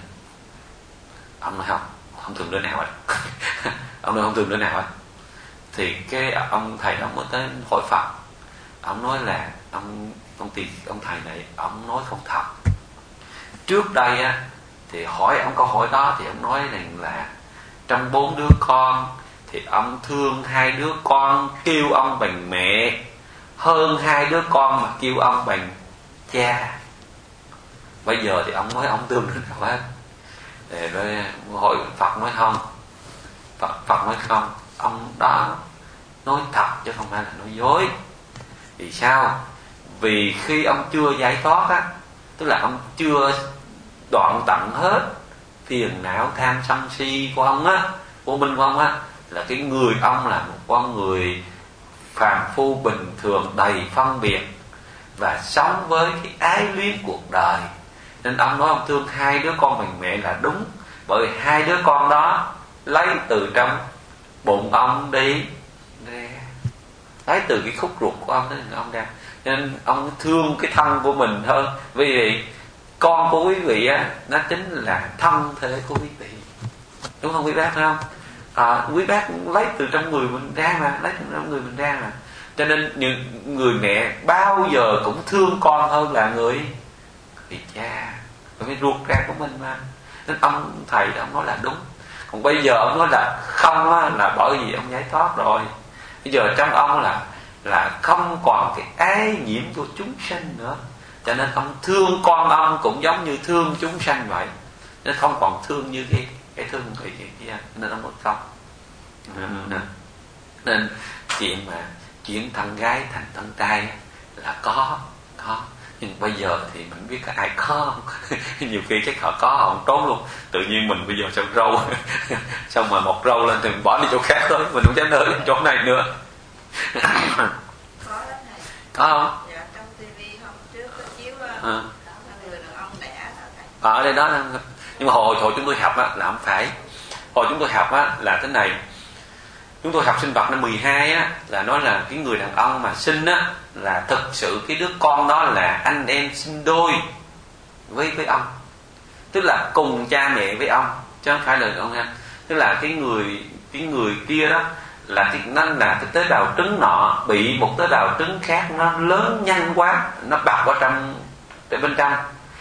Ông nói không, không thương đứa nào hết. Ông nói không thương đứa nào hết. Thì cái ông thầy đó mới tới hỏi Phật. Ông nói là ông ông tiền ông thầy này ông nói không thật. Trước đây á thì hỏi ông câu hỏi đó thì ông nói rằng là trong bốn đứa con thì ông thương hai đứa con kêu ông bằng mẹ hơn hai đứa con mà kêu ông bằng cha. Bây giờ thì ông nói ông thương đứa nào hết. Để rồi hỏi Phật nói không. Phật, Phật nói không, ông đó nói thật chứ không phải là nói dối. Vì sao? Vì khi ông chưa giải thoát á, tức là ông chưa đoạn tận hết phiền não tham sân si của ông á, vô minh của ông á, là cái người ông là một con người phàm phu bình thường đầy phân biệt và sống với cái ái luyến cuộc đời, nên ông nói ông thương hai đứa con mình mẹ là đúng, bởi vì hai đứa con đó lấy từ trong bụng ông đi ra, lấy từ cái khúc ruột của ông đến ông ra, nên ông thương cái thân của mình hơn. Vì vậy con của quý vị á, nó chính là thân thể của quý vị, đúng không quý bác, phải không? À, quý bác lấy từ trong người mình ra mà, lấy từ trong người mình ra mà, cho nên những người mẹ bao giờ cũng thương con hơn là người người cha, cái ruột ra của mình mà. Nên ông thầy đó ông nói là đúng. Còn bây giờ ông nói là không á, là bởi vì ông giải thoát rồi. Bây giờ trong ông là là không còn cái ái nhiễm của chúng sanh nữa, cho nên ông thương con ông cũng giống như thương chúng sanh vậy, nên không còn thương như cái cái thương người kia, nên ông nói không. Nên, nên chuyện mà chuyển thân gái thành thân trai là có có nhưng bây giờ thì mình biết có ai có không? Nhiều khi chắc họ có họ không trốn luôn. Tự nhiên mình bây giờ sao râu xong mà một râu lên thì mình bỏ đi chỗ khác thôi, mình không dám nơi chỗ này nữa. Có đó thầy. Có không? Dạ, trong tivi hôm trước có chiếu à. người đàn ông đẻ đó thầy. Ở đây đó, nhưng mà hồi hồi chúng tôi học á là không phải. Hồi chúng tôi học á là thế này. Chúng tôi học sinh vật năm mười hai á là nói là cái người đàn ông mà sinh á là thực sự cái đứa con đó là anh em sinh đôi với với ông, tức là cùng cha mẹ với ông, chứ không phải là ông em. Tức là cái người cái người kia đó là cái nó là cái tế bào trứng nọ bị một tế bào trứng khác nó lớn nhanh quá, nó bọc vào trong bên trong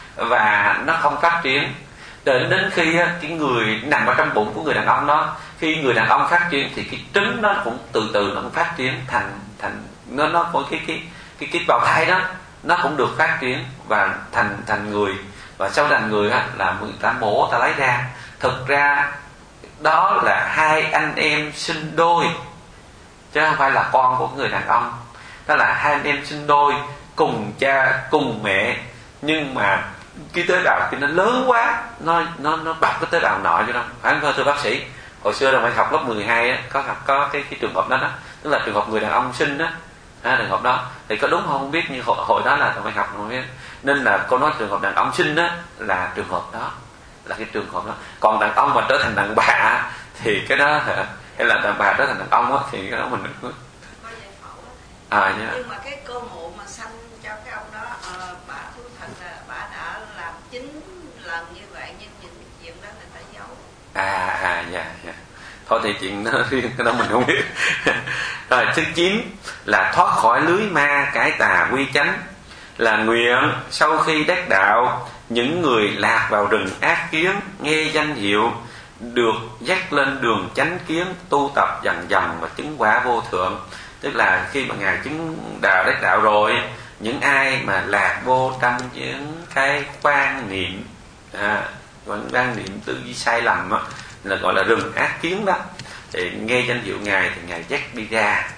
và nó không phát triển. Đến đến khi cái người nằm ở trong bụng của người đàn ông đó, khi người đàn ông phát triển thì cái trứng nó cũng từ từ nó cũng phát triển thành thành nó nó có cái cái cái cái bào thai đó nó cũng được phát triển và thành thành người, và sau thành người á là người ta mổ ta lấy ra. Thực ra đó là hai anh em sinh đôi chứ không phải là con của người đàn ông. Đó là hai anh em sinh đôi cùng cha cùng mẹ, nhưng mà cái tế bào thì nó lớn quá, nó nó nó bọc cái tế bào nọ cho nó, phải không thưa bác sĩ? Hồi xưa là phải học lớp mười hai á, có học có cái cái trường hợp đó đó, tức là trường hợp người đàn ông sinh á, à, trường hợp đó thì có đúng không biết, nhưng hồi, hồi đó là phải học không biết. Nên là cô nói trường hợp đàn ông sinh á là trường hợp đó, là cái trường hợp đó. Còn đàn ông mà trở thành đàn bà thì cái đó hay là đàn bà trở thành đàn ông á thì cái đó mình có giải phẫu á. À, yeah. Nhưng mà cái cô mụ mà sanh cho cái ông đó, uh, bà thú thật là bà đã làm chín lần như vậy, nhưng những chuyện đó người ta giấu. À à dạ dạ. Thôi thì chuyện đó riêng, cái đó mình không biết. Rồi thứ chín là thoát khỏi lưới ma cải tà quy chánh, là nguyện sau khi đắc đạo, những người lạc vào rừng ác kiến nghe danh hiệu được dắt lên đường chánh kiến, tu tập dần dần và chứng quả vô thượng. Tức là khi mà ngài chứng đạo đắc đạo rồi, những ai mà lạc vô trong những cái quan niệm à, quan niệm tư duy sai lầm á, là gọi là rừng ác kiến đó, thì nghe danh hiệu ngài thì ngài dắt đi ra.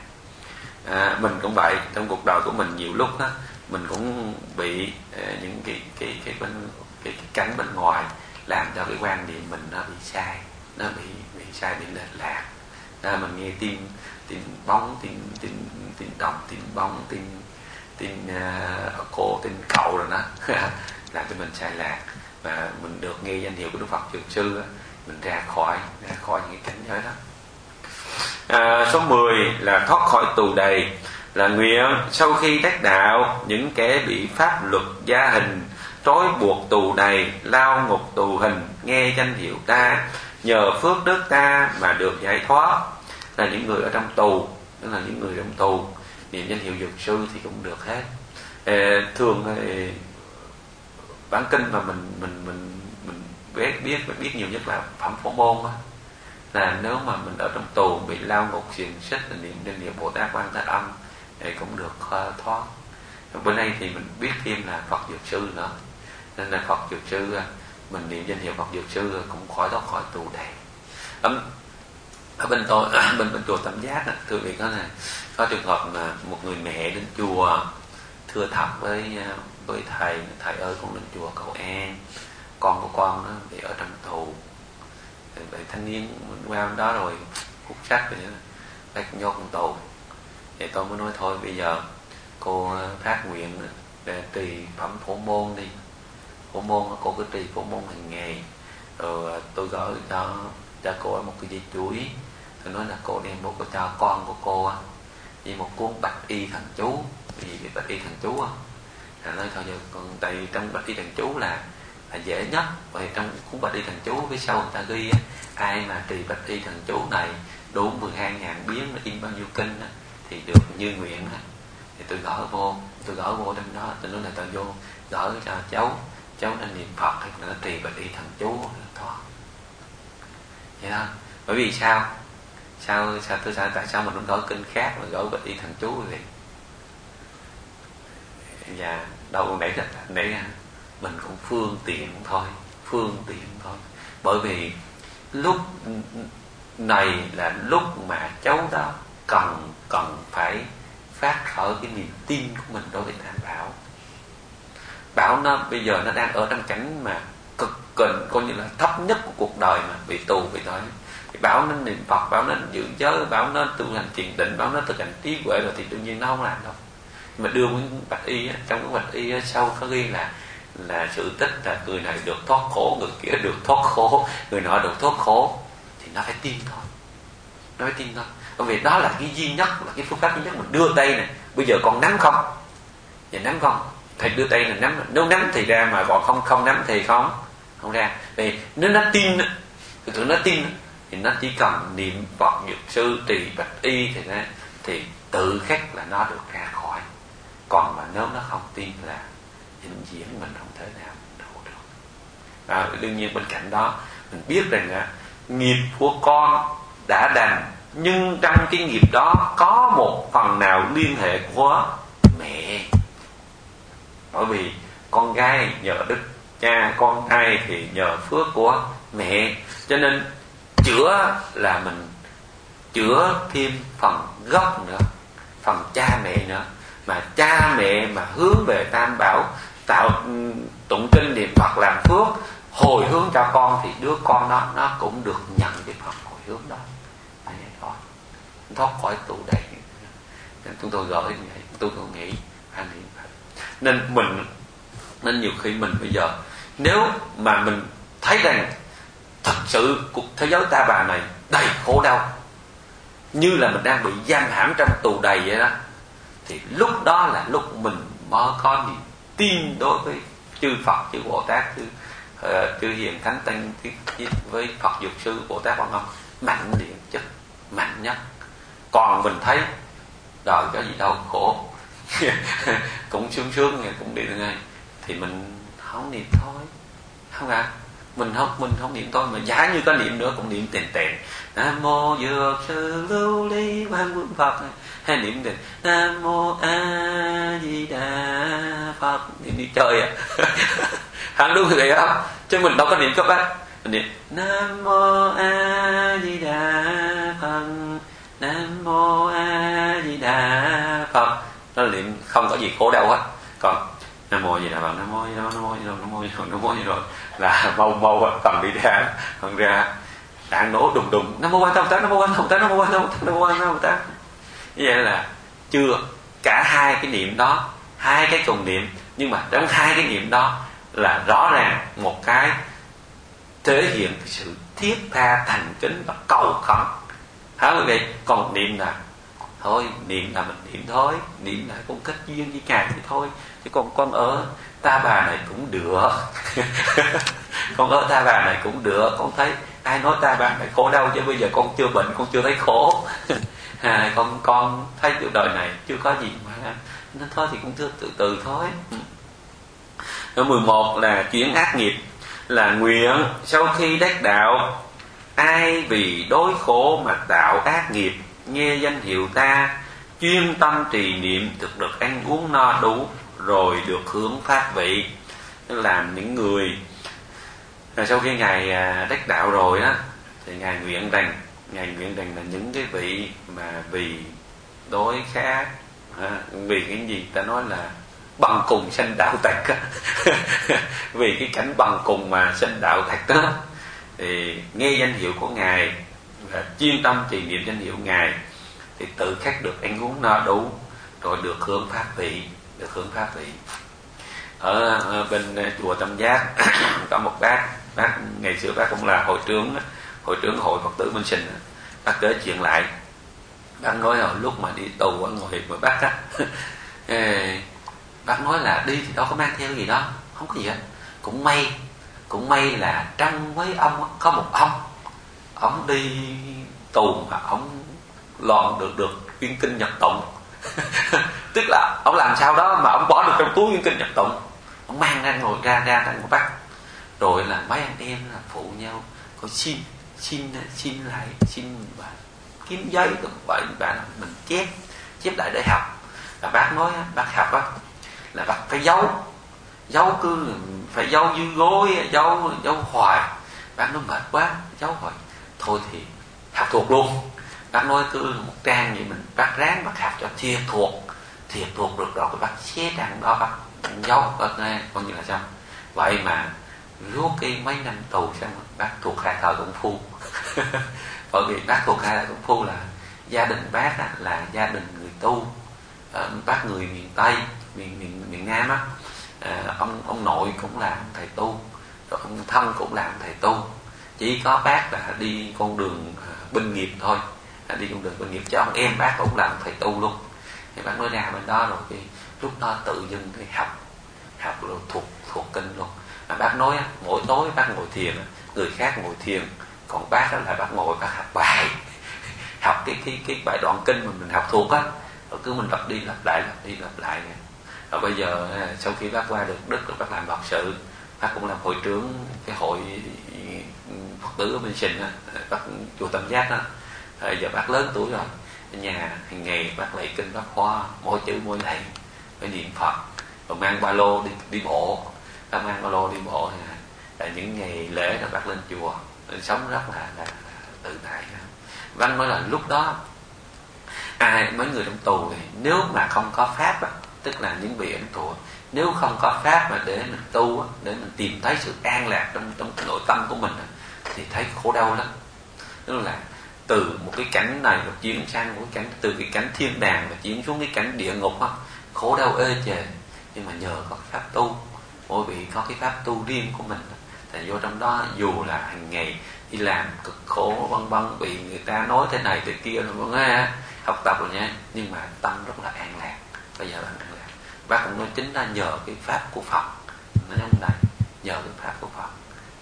À, mình cũng vậy, trong cuộc đời của mình nhiều lúc đó mình cũng bị uh, những cái cái cái bên cái, cái cánh bên ngoài làm cho cái quan niệm mình nó bị sai, nó bị bị sai, bị lệch lạc. À, mình nghe tin tin bóng, tin tin tin đồng, tin bóng, tin tin uh, cô, tin cậu rồi đó làm cho mình sai lạc, và mình được nghe danh hiệu của Đức Phật Trường Sư đó, mình ra khỏi ra khỏi những cái cảnh giới đó. À, số mười là thoát khỏi tù đầy, là nguyện sau khi đắc đạo, những kẻ bị pháp luật gia hình trói buộc tù đầy, lao ngục tù hình, nghe danh hiệu ta, nhờ phước đức ta mà được giải thoát. Là những người ở trong tù, đó là những người trong tù niệm danh hiệu Dược Sư thì cũng được hết. À, thường thì bản kinh mà mình mình mình mình biết biết biết nhiều nhất là phẩm Phổ Môn đó. Là nếu mà mình ở trong tù bị lao ngục xiềng xích thì niệm danh hiệu Bồ Tát Quan Thế Âm thì cũng được thoát. Bữa nay thì mình biết thêm là Phật Dược Sư nữa, nên là Phật Dược Sư mình niệm danh hiệu Phật Dược Sư cũng khỏi thoát khỏi tù đầy. Ở, ở bên tôi bên bên chùa Tam Giác đó, thưa vị có này có trường hợp mà một người mẹ đến chùa thưa thật với với thầy, thầy ơi con đến chùa cầu an, con của con nó bị ở trong tù. Vậy thanh niên qua đó rồi hút sách vậy đó, bác nhốt con tù. Thì tôi mới nói thôi bây giờ cô phát nguyện để trì phẩm phổ môn đi, phổ môn cô cứ trì phổ môn hàng ngày, rồi tôi gửi cho cho cô một cái dây chuối, tôi nói là cô đem một cái cho con của cô với một cuốn bạch y thần chú. Vì biết bạch y thần chú không? Là nói thôi giờ còn tại vì trong bạch y thần chú là là dễ nhất, bởi trong cuốn bạch y thần chú phía sau người ta ghi ai mà trì bạch y thần chú này đủ mười hai ngàn biến in bao nhiêu kinh thì được như nguyện. Thì tôi gỡ vô, tôi gỡ vô trong đó, tôi nói là tôi vô gỡ cho cháu, cháu nên niệm Phật hay là trì bạch y thần chú đó. Vậy đó. Bởi vì sao? Sao sao tôi sao tại sao mình không gỡ kinh khác mà gỡ bạch y thần chú vậy? Và đâu nãy nãy mình cũng phương tiện thôi, phương tiện thôi. Bởi vì lúc này là lúc mà cháu đó cần cần phải phát khởi cái niềm tin của mình đối với Tam Bảo. Bảo nó bây giờ nó đang ở trong cảnh mà cực cần coi như là thấp nhất của cuộc đời mà bị tù bị tội. Bảo nó niệm Phật, bảo nó giữ giới, bảo nó tu hành thiền định, bảo nó thực hành trí huệ rồi thì đương nhiên nó không làm đâu. Mà đưa cái bạch y á, trong cái bạch y á, sau có ghi là là sự tích là người này được thoát khổ, người kia được thoát khổ, người nọ được thoát khổ, thì nó phải tin thôi, nó phải tin thôi. Bởi vì đó là cái duy nhất, là cái phương pháp duy nhất mình đưa tay này. Bây giờ con nắm không? Giờ nắm không? Thầy đưa tay này nắm, nếu nắm thì ra mà còn không không nắm thì không không ra. Vì nếu nó tin, thì tưởng nó tin thì nó chỉ cần niệm Phật Dược Sư trì bạch y thì nó thì tự khắc là nó được ra khỏi. Còn mà nếu nó không tin là hình diễn mình không thể nào đủ được. À, đương nhiên bên cạnh đó mình biết rằng là nghiệp của con đã đành, nhưng trong cái nghiệp đó có một phần nào liên hệ của mẹ. Bởi vì con gái nhờ đức cha, con trai thì nhờ phước của mẹ, cho nên chữa là mình chữa thêm phần gốc nữa, phần cha mẹ nữa. Mà cha mẹ mà hướng về Tam Bảo, tạo tụng kinh niệm Phật làm phước, hồi hướng cho con, thì đứa con đó nó cũng được nhận cái phần hồi hướng đó. Vậy thôi, thoát khỏi tù đầy. Nên chúng tôi gọi như vậy, tôi cũng nghĩ anh niệm Phật. Nên mình, nên nhiều khi mình bây giờ nếu mà mình thấy rằng thật sự cuộc thế giới ta bà này đầy khổ đau, như là mình đang bị giam hãm trong tù đầy vậy đó, thì lúc đó là lúc mình mới có niềm tin đối với chư Phật, chư Bồ Tát, chư, uh, chư Hiền Thánh Tăng, với Phật Dược Sư, Bồ Tát Quan Âm mạnh điện chất mạnh nhất. Còn mình thấy đời có gì đâu khổ cũng sướng sướng nghe cũng điện ngay, thì mình không niệm thôi, không ạ? À? Mình không mình không niệm thôi, mà giá như có niệm nữa cũng niệm tèn tèn Nam Mô Dược Sư Lưu Ly Quang Vương Phật, hay niệm được Nam Mô A Di Đà Phật, niệm đi chơi à hẳn đúng vậy không? Chứ mình đâu có niệm các bác, mình niệm Nam Mô A Di Đà Phật, Nam Mô A Di Đà Phật, nó niệm không có gì khổ đau hết. Còn Nam Mô Di Đà Phật, Nam Mô Di Đà, Nam Mô Di Đà, Nam Mô Di Đà, Nam Mô Di Đà là mau mau cầm đi ra, còn ra đạn nổ đùng đùng Nam Mô Quan Tâm Tát, Nam Mô Quan Tâm Tát, Nam Mô Quan Tâm Tát, Nam Mô Quan Tâm Tát. Như vậy là chưa cả hai cái niệm đó, hai cái cùng niệm, nhưng mà trong hai cái niệm đó là rõ ràng một cái thể hiện cái sự thiết tha thành kính và cầu khẩn. Hả quý vị? Còn một niệm là thôi, niệm là mình niệm thôi, niệm là cũng kết duyên với Ngài thì thôi, chứ còn con ở Ta Bà này cũng được con ở Ta Bà này cũng được, con thấy ai nói Ta Bà này khổ đâu, chứ bây giờ con chưa bệnh, con chưa thấy khổ à, con con thấy cuộc đời này chưa có gì mà, nên thôi thì cũng từ từ, từ thôi. Ở mười một là chuyển ác nghiệp, là nguyện sau khi đắc đạo, ai vì đối khổ mà tạo ác nghiệp, nghe danh hiệu ta, chuyên tâm trì niệm, thực được ăn uống no đủ, rồi được hưởng pháp vị. Làm những người rồi sau khi Ngài đắc đạo rồi á, thì Ngài nguyện rằng Ngài nguyện rằng là những cái vị mà vì đối khác à, vì cái gì ta nói là bằng cùng sanh đạo tặc vì cái cảnh bằng cùng mà sanh đạo tặc đó, thì nghe danh hiệu của Ngài và chuyên tâm trì niệm danh hiệu Ngài, thì tự khắc được ăn uống no đủ, rồi được hưởng pháp vị, được hưởng pháp vị. Ở, ở bên chùa Tam Giác có một bác, bác ngày xưa bác cũng là hội trưởng, hội trưởng hội Phật tử Minh Sinh. Bác kể chuyện lại, bác nói hồi lúc mà đi tù ở ngoài ngoài Bắc á, bác nói là đi thì đâu có mang theo gì đó, không có gì hết. Cũng may, cũng may là trong mấy ông có một ông, ông đi tù mà ông lòn được được viên kinh Nhật Tụng. Tức là ông làm sao đó mà ông bỏ được trong túi viên kinh Nhật Tụng, ông mang ra ngồi ra ra ra ngoài Bắc, rồi là mấy anh em là phụ nhau có xin xin xin lại xin bà kiếm giấy rồi vậy bạn mình chép chép lại để học. Là bác nói bác học á là bác phải giấu giấu cứ phải giấu dưới gối, giấu giấu hoài. Bác nói mệt quá, giấu hoài thôi thì học thuộc luôn. Bác nói cứ một trang vậy mình bác ráng bác học cho thiệt thuộc, thiệt thuộc được rồi bác xé trang đó bác giấu bác nghe coi như là xong. Vậy mà rốt cái mấy năm tù xong bác thuộc hai thợ công phu. Bởi vì bác thuộc hai thợ công phu là gia đình bác á, là gia đình người tu. À, bác người miền Tây, miền miền miền Nam á, à, ông ông nội cũng làm thầy tu, rồi ông thân cũng làm thầy tu. Chỉ có bác là đi con đường à, binh nghiệp thôi, à, đi con đường binh nghiệp, chứ ông em bác cũng làm thầy tu luôn. Thì bác nói ra bên đó rồi thì lúc đó tự dưng thì học học rồi thuộc thuộc kinh luôn. Mà bác nói á, mỗi tối bác ngồi thiền, người khác ngồi thiền, còn bác đó là bác ngồi bác học bài, học cái cái cái bài đoạn kinh mà mình học thuộc á, rồi cứ mình lặp đi lặp lại lặp đi lặp lại. Rồi bây giờ sau khi bác qua được Đức rồi bác làm Phật sự, bác cũng làm hội trưởng cái hội Phật tử ở bên Sìn á, bác chùa Tam Giác đó. Rồi giờ bác lớn tuổi rồi, ở nhà hàng ngày bác lạy kinh bác khoa mỗi chữ mỗi lạy, phải niệm Phật, rồi mang ba lô đi đi bộ, bác mang ba lô đi bộ. Là những ngày lễ là bác lên chùa, lên sống rất là, là, là tự tại. Bác nói là lúc đó ai mấy người trong tù thì nếu mà không có pháp á, tức là những vị ẩn tù, nếu không có pháp mà để mình tu á, để mình tìm thấy sự an lạc trong trong nội tâm của mình á, thì thấy khổ đau lắm. Tức là từ một cái cảnh này mà chuyển sang một cái cảnh, từ cái cảnh thiên đàng mà chuyển xuống cái cảnh địa ngục á, khổ đau ê chề. Nhưng mà nhờ có cái pháp tu, mỗi vị có cái pháp tu riêng của mình, thì vô trong đó dù là hàng ngày đi làm cực khổ vân vân, bị người ta nói thế này thế kia rồi vẫn nghe học tập rồi nha, nhưng mà tâm rất là an lạc. Bây giờ bạn an lạc, bác cũng nói chính là nhờ cái pháp của Phật, nó trong này nhờ cái pháp của Phật.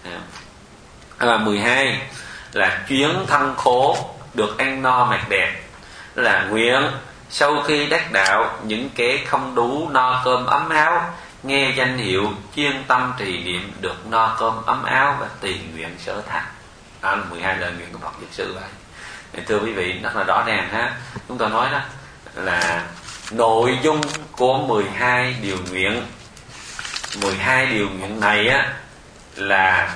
À, mười hai là chuyến thân khổ được ăn no mặc đẹp, là nguyện sau khi đắc đạo những kẻ không đủ no cơm ấm áo, nghe danh hiệu chuyên tâm trì niệm được no cơm ấm áo và tùy nguyện sở thành. Đó là mười hai lời nguyện của Phật Dược Sư vậy. Thưa quý vị, rất là rõ ràng ha. Chúng tôi nói đó là nội dung của mười hai điều nguyện, mười hai điều nguyện này á là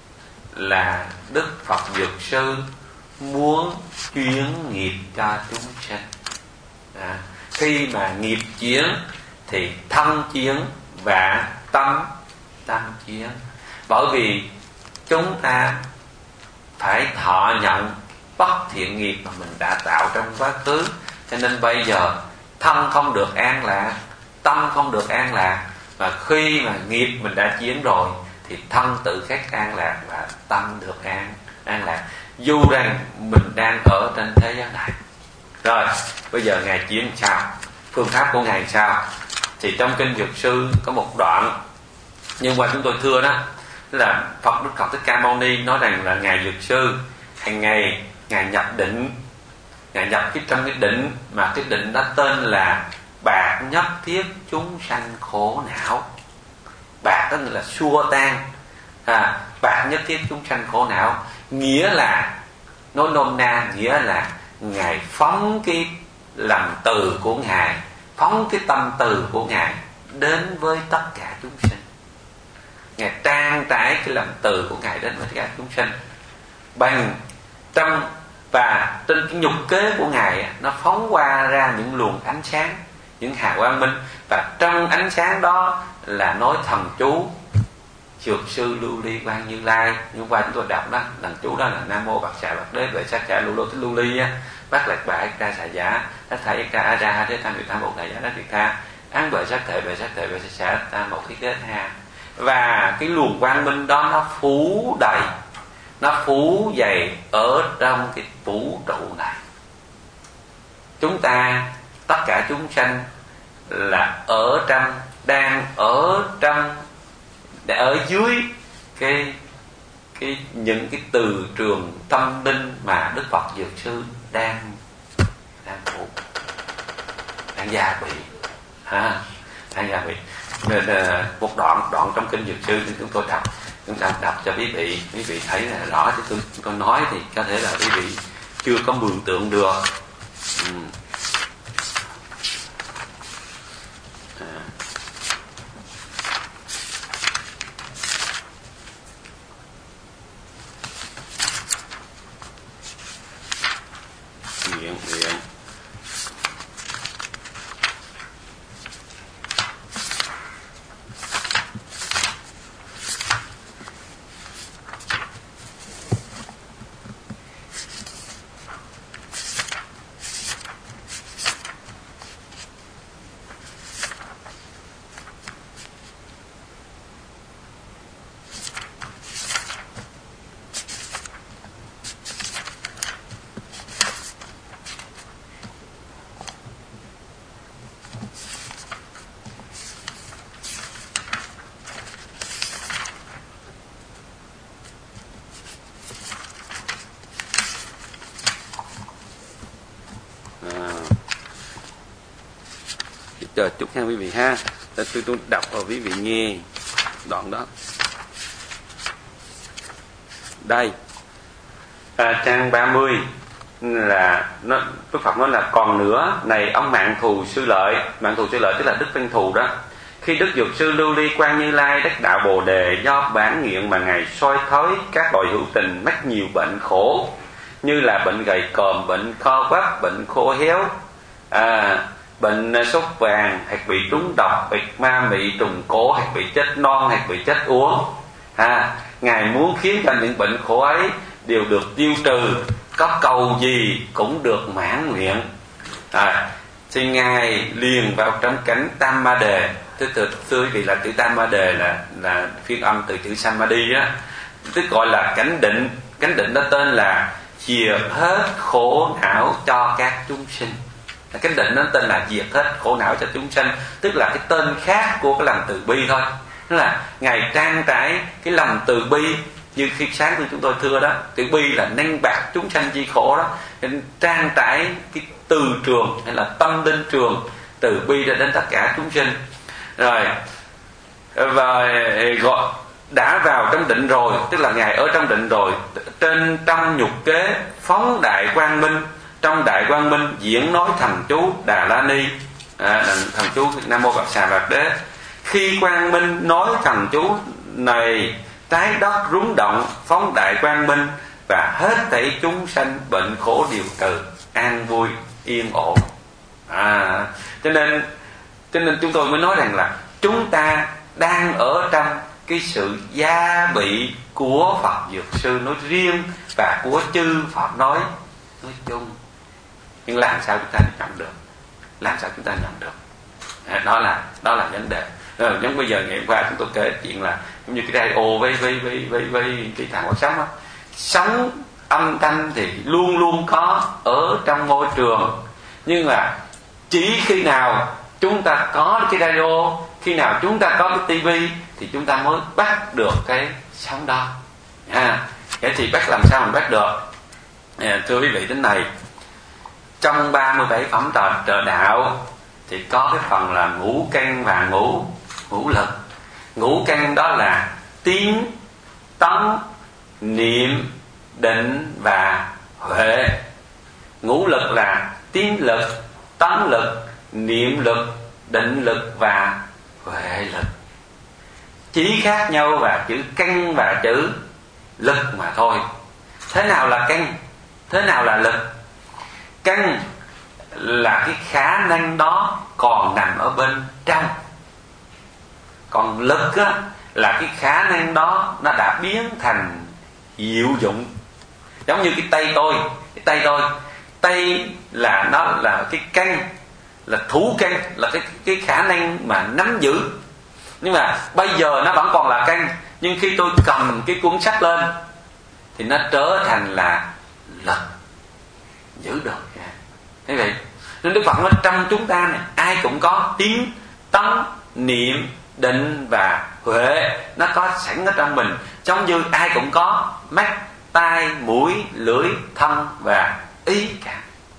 là Đức Phật Dược Sư muốn chuyển nghiệp cho chúng sinh. À, khi mà nghiệp chuyển thì thân chuyển và tâm tâm chuyển. Bởi vì chúng ta phải thọ nhận bất thiện nghiệp mà mình đã tạo trong quá khứ, cho nên bây giờ thân không được an lạc, tâm không được an lạc. Và khi mà nghiệp mình đã chuyển rồi thì thân tự khắc an lạc và tâm được an an lạc, dù rằng mình đang ở trên thế giới này. Rồi bây giờ Ngài chuyển sao, phương pháp của Ngài sao? Thì trong kinh Dược Sư có một đoạn, nhưng mà chúng tôi thưa đó là Phật Đức Phật Thích Ca Mâu Ni nói rằng là Ngài Dược Sư hàng ngày Ngài nhập định, Ngài nhập cái trong cái định mà cái định đó tên là bạc nhất thiết chúng sanh khổ não. Bạc tức là xua tan, à, bạc nhất thiết chúng sanh khổ não, nghĩa là nói nôm na nghĩa là Ngài phóng cái lòng từ của Ngài, phóng cái tâm từ của Ngài đến với tất cả chúng sinh. Ngài trang trải cái lòng từ của Ngài đến với tất cả chúng sinh bằng trong, và trên cái nhục kế của Ngài nó phóng qua ra những luồng ánh sáng, những hào quang minh, và trong ánh sáng đó là nói thần chú, Dược sư Lưu Ly Quang Như Lai. Nhưng qua chúng tôi đọc đó, lần chú đó là Nam Mô Bạc Xà Bạc Đế Vệ Sát Trả Lưu Lô Tích Lưu Ly á, Bát Lạc Bà Ca Xà Giả Đắc Thầy Ca A Ra Đế Tam Vị Tam Bộ Đại Giả Đắc Việt Tha Án Vệ Sát Thể Vệ Sát Thể Vệ Sát Xả Tam Bộ Thiết Kết Ha. Và cái luồng quang minh đó nó phủ đầy, nó phủ dày ở trong cái vũ trụ này. Chúng ta tất cả chúng sanh là ở trong, đang ở trong, ở dưới cái cái những cái từ trường tâm linh mà Đức Phật Dược Sư đang đang phủ, đang gia bị, ha, đang gia bị. Nên một đoạn đoạn trong kinh Dược Sư thì chúng tôi đọc, chúng ta đọc cho quý vị, quý vị thấy là rõ. Chứ tôi tôi nói thì có thể là quý vị chưa có mường tượng được. Ừ. Nguyện, nguyện. Chờ chút nha quý vị ha, tôi tôi đọc và quý vị nghe đoạn đó. Đây, à, trang ba mươi là nó, Đức Phật nói là còn nữa này ông Mạng Thù Sư Lợi. Mạng Thù Sư Lợi tức là Đức Văn Thù đó. Khi Đức Dược Sư Lưu Ly Quang Như Lai đắc đạo Bồ Đề, do bản nguyện mà ngài soi thói các loại hữu tình mắc nhiều bệnh khổ, như là bệnh gầy còm, bệnh co quắp, bệnh khô héo, à, bệnh sốt vàng, hoặc bị trúng độc, hoặc ma mị trùng cổ, hoặc bị chết non, hoặc bị chết uống. À, ngài muốn khiến cho những bệnh khổ ấy đều được tiêu trừ, có cầu gì cũng được mãn nguyện. À, thì ngài liền vào trong cảnh Tam Ma Đề. Tức từ xưa vì là chữ Tam Ma Đề là là phiên âm từ chữ Samadhi á, tức gọi là cảnh định. Cảnh định đó tên là diệt hết khổ não cho các chúng sinh. Cái định nó tên là diệt hết khổ não cho chúng sanh, tức là cái tên khác của cái lòng từ bi thôi. Tức là ngài trang trải cái lòng từ bi, như khi sáng tôi chúng tôi thưa đó, từ bi là nâng bạc chúng sanh chi khổ đó, nên trang trải cái từ trường hay là tâm linh trường từ bi ra đến tất cả chúng sinh. Rồi và gọi đã vào trong định rồi, tức là ngài ở trong định rồi, trên trăm nhục kế phóng đại quang minh. Trong đại quang minh diễn nói thần chú Đà La Ni, à, thần chú Nam Mô Bạc Xà Bạc Đế. Khi quang minh nói thần chú này, trái đất rung động, phóng đại quang minh, và hết thảy chúng sanh bệnh khổ đều trừ, an vui yên ổn. À, cho nên cho nên chúng tôi mới nói rằng là chúng ta đang ở trong cái sự gia bị của Phật Dược Sư nói riêng và của chư Phật nói nói chung. Nhưng làm sao chúng ta nhận được? Làm sao chúng ta nhận được? À, đó là đó là vấn đề. À, giống bây giờ ngày hôm qua chúng tôi kể chuyện là giống như cái radio với với với với với cái thằng hoạt sống á, sóng âm thanh thì luôn luôn có ở trong môi trường, nhưng mà chỉ khi nào chúng ta có cái radio, khi nào chúng ta có cái tivi thì chúng ta mới bắt được cái sóng đó. À, vậy thì bắt làm sao mình bắt được? À, thưa quý vị, đến này trong ba mươi bảy phẩm trợ, trợ đạo thì có cái phần là ngũ căn và ngũ ngũ lực. Ngũ căn đó là tiến, tấn, niệm, định và huệ. Ngũ lực là tiến lực, tấn lực, niệm lực, định lực và huệ lực. Chỉ khác nhau và chữ căn và chữ lực mà thôi. Thế nào là căn? Thế nào là lực? Căn là cái khả năng đó còn nằm ở bên trong, còn lực á, là cái khả năng đó nó đã biến thành diệu dụng. Giống như cái tay tôi, cái tay tôi, tay là nó là cái căn, là thủ căn, là cái cái khả năng mà nắm giữ. Nhưng mà bây giờ nó vẫn còn là căn, nhưng khi tôi cầm cái cuốn sách lên thì nó trở thành là lực, giữ được. Thế vậy nên Đức Phật nói trong chúng ta này ai cũng có tín, tấn, niệm, định và huệ, nó có sẵn ở trong mình. Giống như ai cũng có mắt, tai, mũi, lưỡi, thân và ý cả.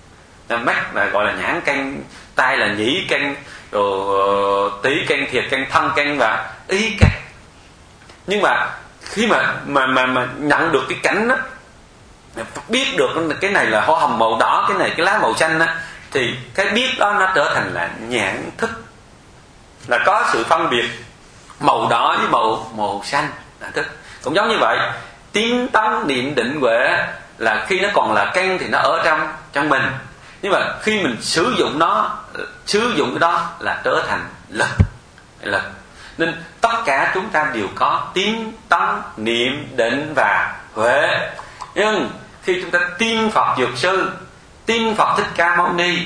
Mắt là gọi là nhãn căn, tai là nhĩ căn, rồi tý căn, thiệt căn, thân căn và ý căn. Nhưng mà khi mà mà mà, mà nhận được cái cảnh đó, biết được cái này là hoa hồng màu đỏ, cái này cái lá màu xanh đó, thì cái biết đó nó trở thành là nhãn thức, là có sự phân biệt màu đỏ với màu màu xanh là thức. Cũng giống như vậy, tín, tấn, niệm, định, huệ là khi nó còn là căn thì nó ở trong trong mình, nhưng mà khi mình sử dụng nó, sử dụng cái đó là trở thành lực, lực. Nên tất cả chúng ta đều có tín, tấn, niệm, định và huệ. Nhưng khi chúng ta tin Phật Dược Sư, tin Phật Thích Ca Mâu Ni,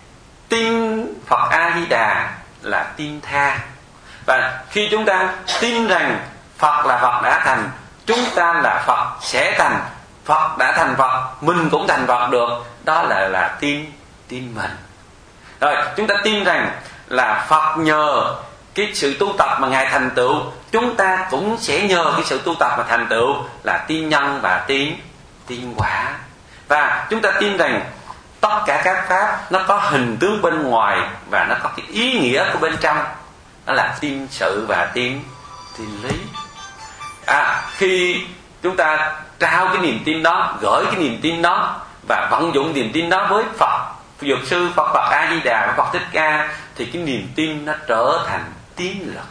tin Phật A Di Đà là tin tha. Và khi chúng ta tin rằng Phật là Phật đã thành, chúng ta là Phật sẽ thành, Phật đã thành Phật, mình cũng thành Phật được, đó là là tin tin mình. Rồi chúng ta tin rằng là Phật nhờ cái sự tu tập mà Ngài thành tựu, chúng ta cũng sẽ nhờ cái sự tu tập mà thành tựu, là tin nhân và tin tin quả. Và chúng ta tin rằng tất cả các pháp nó có hình tướng bên ngoài và nó có cái ý nghĩa của bên trong, đó là tin sự và tin tin lý. À, khi chúng ta trao cái niềm tin đó, gửi cái niềm tin đó và vận dụng niềm tin đó với Phật Dược Sư, Phật Phật A Di Đà và Phật Thích Ca, thì cái niềm tin nó trở thành tín lực.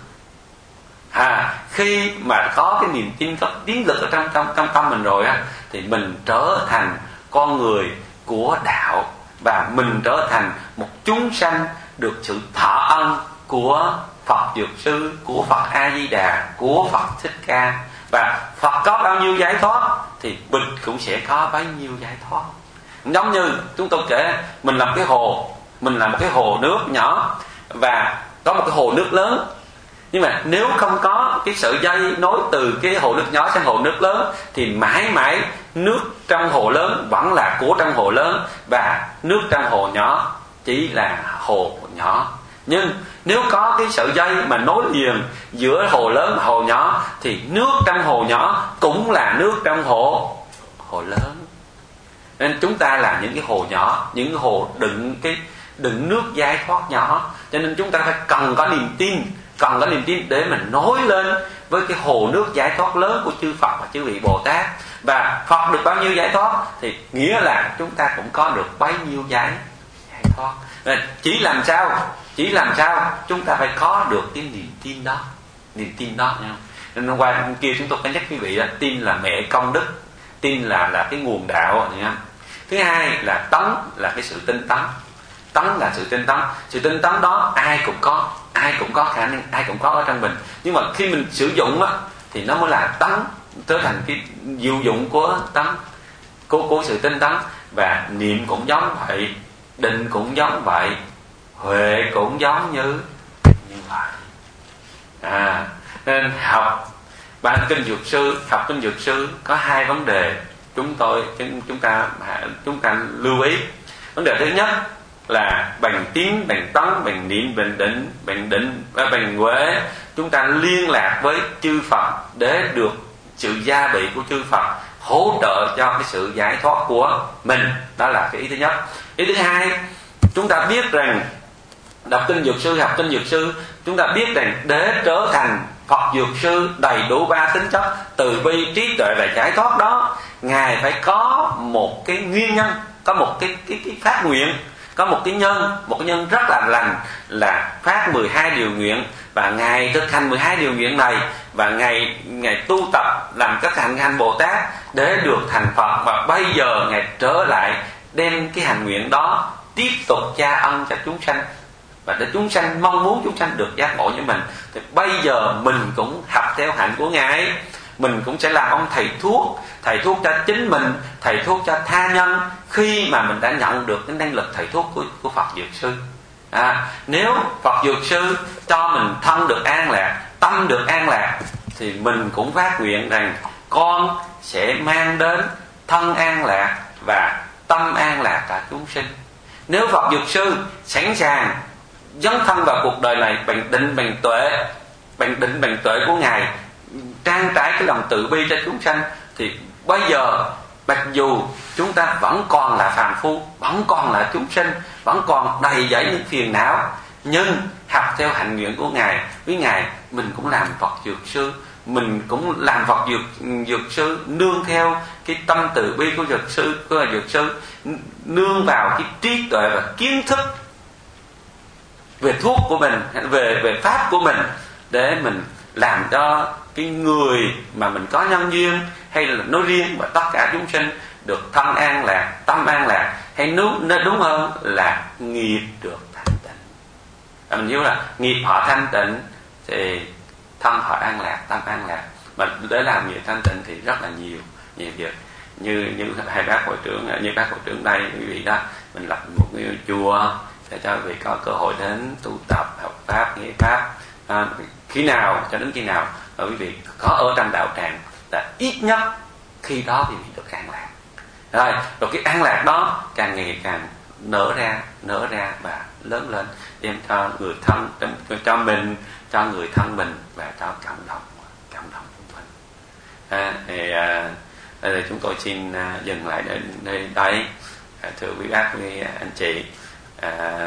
À, khi mà có cái niềm tin, có tín lực ở trong trong trong tâm mình rồi á, thì mình trở thành con người của đạo, và mình trở thành một chúng sanh được sự thọ ân của Phật Dược Sư, của Phật A Di Đà, của Phật Thích Ca. Và Phật có bao nhiêu giải thoát thì mình cũng sẽ có bấy nhiêu giải thoát. Giống như chúng tôi kể, mình làm cái hồ, mình làm một cái hồ nước nhỏ và có một cái hồ nước lớn. Nhưng mà nếu không có cái sợi dây nối từ cái hồ nước nhỏ sang hồ nước lớn thì mãi mãi nước trong hồ lớn vẫn là của trong hồ lớn, và nước trong hồ nhỏ chỉ là hồ nhỏ. Nhưng nếu có cái sợi dây mà nối liền giữa hồ lớn và hồ nhỏ thì nước trong hồ nhỏ cũng là nước trong hồ hồ lớn. Nên chúng ta là những cái hồ nhỏ, những cái hồ đựng cái đựng nước giải thoát nhỏ. Cho nên chúng ta phải cần có niềm tin, cần có niềm tin để mình nối lên với cái hồ nước giải thoát lớn của chư Phật và chư vị Bồ Tát. Và Phật được bao nhiêu giải thoát thì nghĩa là chúng ta cũng có được bấy nhiêu giải giải thoát. Nên chỉ làm sao, chỉ làm sao chúng ta phải có được cái niềm tin đó, niềm tin đó nha. Nên hôm qua hôm kia chúng tôi có nhắc quý vị là tin là mẹ công đức, tin là là cái nguồn đạo nha. Thứ hai là tấn, là cái sự tinh tấn. Tấn là sự tinh tấn. Sự tinh tấn đó ai cũng có, ai cũng có khả năng, ai cũng có ở trong mình. Nhưng mà khi mình sử dụng á thì nó mới là tấn, trở thành cái diệu dụng của tấn, của, của sự tinh tấn. Và niệm cũng giống vậy, định cũng giống vậy, huệ cũng giống như như vậy. À, nên học Bản Kinh Dược Sư, học Kinh Dược Sư có hai vấn đề chúng tôi chúng ta chúng ta lưu ý. Vấn đề thứ nhất là bằng tín, bằng tấn, bằng niệm, bằng định, bằng định và bằng huệ, chúng ta liên lạc với chư Phật để được sự gia bị của chư Phật hỗ trợ cho cái sự giải thoát của mình. Đó là cái ý thứ nhất. Ý thứ hai, chúng ta biết rằng đọc Kinh Dược Sư, học Kinh Dược Sư, chúng ta biết rằng để trở thành Phật Dược Sư đầy đủ ba tính chất từ bi, trí tuệ và giải thoát đó, Ngài phải có một cái nguyên nhân, có một cái cái, cái phát nguyện, có một cái nhân, một cái nhân rất là lành, là phát mười hai điều nguyện. Và Ngài thực hành mười hai điều nguyện này, và Ngài Ngài tu tập làm các hành hành Bồ Tát để được thành Phật. Và bây giờ Ngài trở lại đem cái hành nguyện đó tiếp tục tra ân cho chúng sanh, và để chúng sanh mong muốn chúng sanh được giác ngộ với mình. Thì bây giờ mình cũng học theo theo hạnh của Ngài. Mình cũng sẽ làm ông thầy thuốc, thầy thuốc cho chính mình, thầy thuốc cho tha nhân, khi mà mình đã nhận được cái năng lực thầy thuốc của, của Phật Dược Sư. À, nếu Phật Dược Sư cho mình thân được an lạc, tâm được an lạc, thì mình cũng phát nguyện rằng con sẽ mang đến thân an lạc và tâm an lạc cả chúng sinh. Nếu Phật Dược Sư sẵn sàng dấn thân vào cuộc đời này bằng định bằng tuệ, bằng định bằng tuệ của Ngài, trang trải cái lòng từ bi cho chúng sanh, thì bây giờ mặc dù chúng ta vẫn còn là phàm phu, vẫn còn là chúng sinh, vẫn còn đầy dẫy những phiền não, nhưng học theo hạnh nguyện của Ngài, với Ngài mình cũng làm Phật Dược Sư, mình cũng làm Phật Dược, Dược Sư, nương theo cái tâm từ bi của Dược Sư, của Dược Sư, nương vào cái trí tuệ và kiến thức về thuốc của mình, về về pháp của mình, để mình làm cho cái người mà mình có nhân duyên, hay là nói riêng và tất cả chúng sinh được thân an lạc, tâm an lạc, hay nên đúng hơn là nghiệp được thanh tịnh. À, mình nhớ là nghiệp họ thanh tịnh thì thân họ an lạc, tâm an lạc. Mà để làm nghiệp thanh tịnh thì rất là nhiều nhiều việc. Như như hai bác hội trưởng, như bác hội trưởng đây quý vị đó, mình lập một cái chùa để cho quý vị có cơ hội đến tu tập, học pháp, nghe pháp. À, khi nào cho đến khi nào mà quý vị có ở trong đạo tràng, là ít nhất khi đó thì mình được an lạc. Rồi, rồi cái an lạc đó càng ngày càng nở ra, nở ra và lớn lên, đem cho người thân, cho mình, cho người thân mình và cho cộng đồng, cộng đồng của mình. À, thì à, đây chúng tôi xin à, dừng lại đến đây. đây. À, thưa quý bác, quý anh chị, à,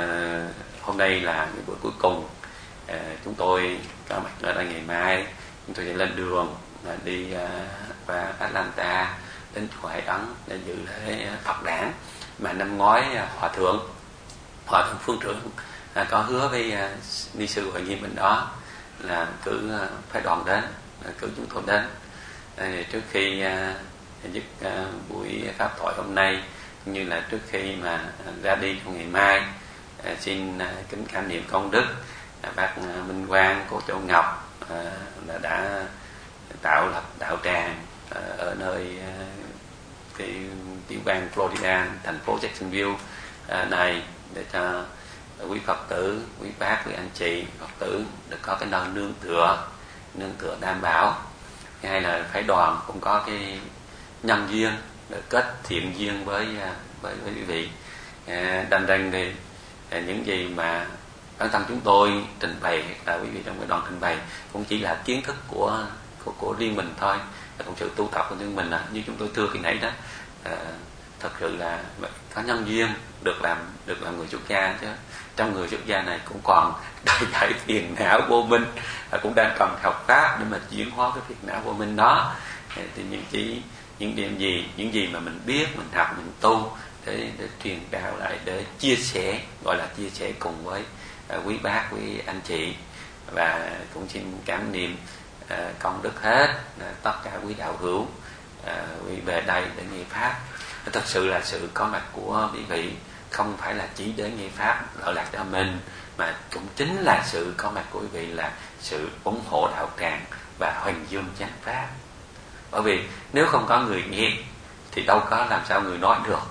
hôm nay là buổi cuối cùng. À, chúng tôi có mặt ở đây ngày mai, chúng tôi sẽ lên đường à, đi à, qua Atlanta đến chùa Hải Ấn để dự lễ Phật đản mà năm ngoái à, hòa thượng hòa thượng phương trưởng à, có hứa với à, ni sư hội nghiêm bên đó là cử à, phái đoàn đến, à, cử chúng tôi đến. À, trước khi à, dứt à, buổi pháp thoại hôm nay, cũng như là trước khi mà à, ra đi trong ngày mai, à, xin à, kính cảm niệm công đức à, bác à, Minh Quang, cô Châu Ngọc à, là đã tạo lập đạo tràng à, ở nơi à, cái tiểu bang Florida, thành phố Jacksonville à, này, để cho quý Phật tử, quý bác, quý anh chị Phật tử được có cái nơi nương tựa, nương tựa đảm bảo. Hay là phái đoàn cũng có cái nhân duyên để kết thiện duyên với với, với quý vị. À, đành rằng thì à, những gì mà bản thân chúng tôi trình bày, là quý vị trong cái đoàn trình bày cũng chỉ là kiến thức của của, của riêng mình thôi, là cũng sự tu tập của riêng mình. À, như chúng tôi thưa khi nãy đó, à, thật sự là có nhân duyên được làm được làm người xuất gia, chứ trong người xuất gia này cũng còn đầy dẫy phiền não vô minh, và cũng đang cần học pháp để mà chuyển hóa cái phiền não vô minh đó. Thì những chỉ những điểm gì, những gì mà mình biết, mình học, mình tu để để truyền đạo lại, để chia sẻ, gọi là chia sẻ cùng với uh, quý bác, quý anh chị. Và cũng xin cảm niệm uh, công đức hết uh, tất cả quý đạo hữu uh, quý về đây để nghe pháp. Thật sự là sự có mặt của quý vị không phải là chỉ để nghe pháp lợi lạc cho mình, mà cũng chính là sự có mặt của quý vị là sự ủng hộ đạo tràng và hoành dương chánh pháp. Bởi vì nếu không có người nghe thì đâu có làm sao người nói được.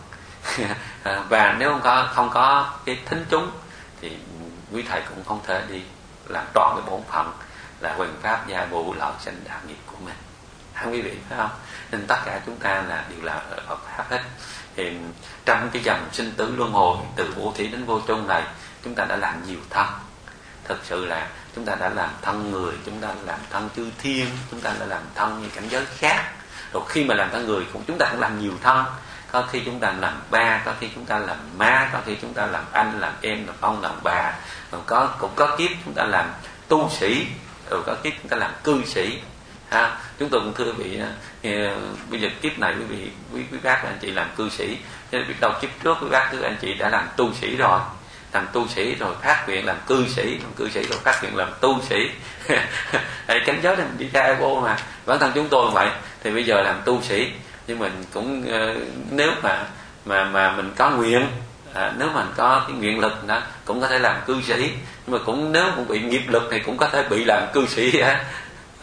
Và nếu không có không có cái thính chúng thì quý thầy cũng không thể đi làm trọn cái bổn phận là hoành pháp gia vụ lợi sanh đạo nghiệp của mình. Hả quý vị, phải không? Nên tất cả chúng ta là đều là Phật pháp hết. Thì trong cái dòng sinh tử luân hồi từ vô thủy đến vô chung này, chúng ta đã làm nhiều thân. Thật sự là chúng ta đã làm thân người, chúng ta đã làm thân chư thiên, chúng ta đã làm thân như cảnh giới khác. Rồi khi mà làm thân người cũng chúng ta cũng làm nhiều thân. Có khi chúng ta làm ba, có khi chúng ta làm má, có khi chúng ta làm anh, làm em, làm ông, làm bà. Rồi có cũng có kiếp chúng ta làm tu sĩ, rồi có kiếp chúng ta làm cư sĩ. Ha, chúng tôi cũng thưa quý vị, bây giờ kiếp này quý vị, quý, quý bác và anh chị làm cư sĩ, nên biết đâu kiếp trước quý bác, quý anh chị đã làm tu sĩ rồi, làm tu sĩ rồi phát nguyện làm cư sĩ, làm cư sĩ rồi phát nguyện làm tu sĩ. Cánh giới này mình đi ra vô mà, bản thân chúng tôi vậy. Thì bây giờ làm tu sĩ, nhưng mình cũng nếu mà mà mà mình có nguyện, à, nếu mình có cái nguyện lực đó cũng có thể làm cư sĩ, nhưng mà cũng nếu cũng bị nghiệp lực thì cũng có thể bị làm cư sĩ.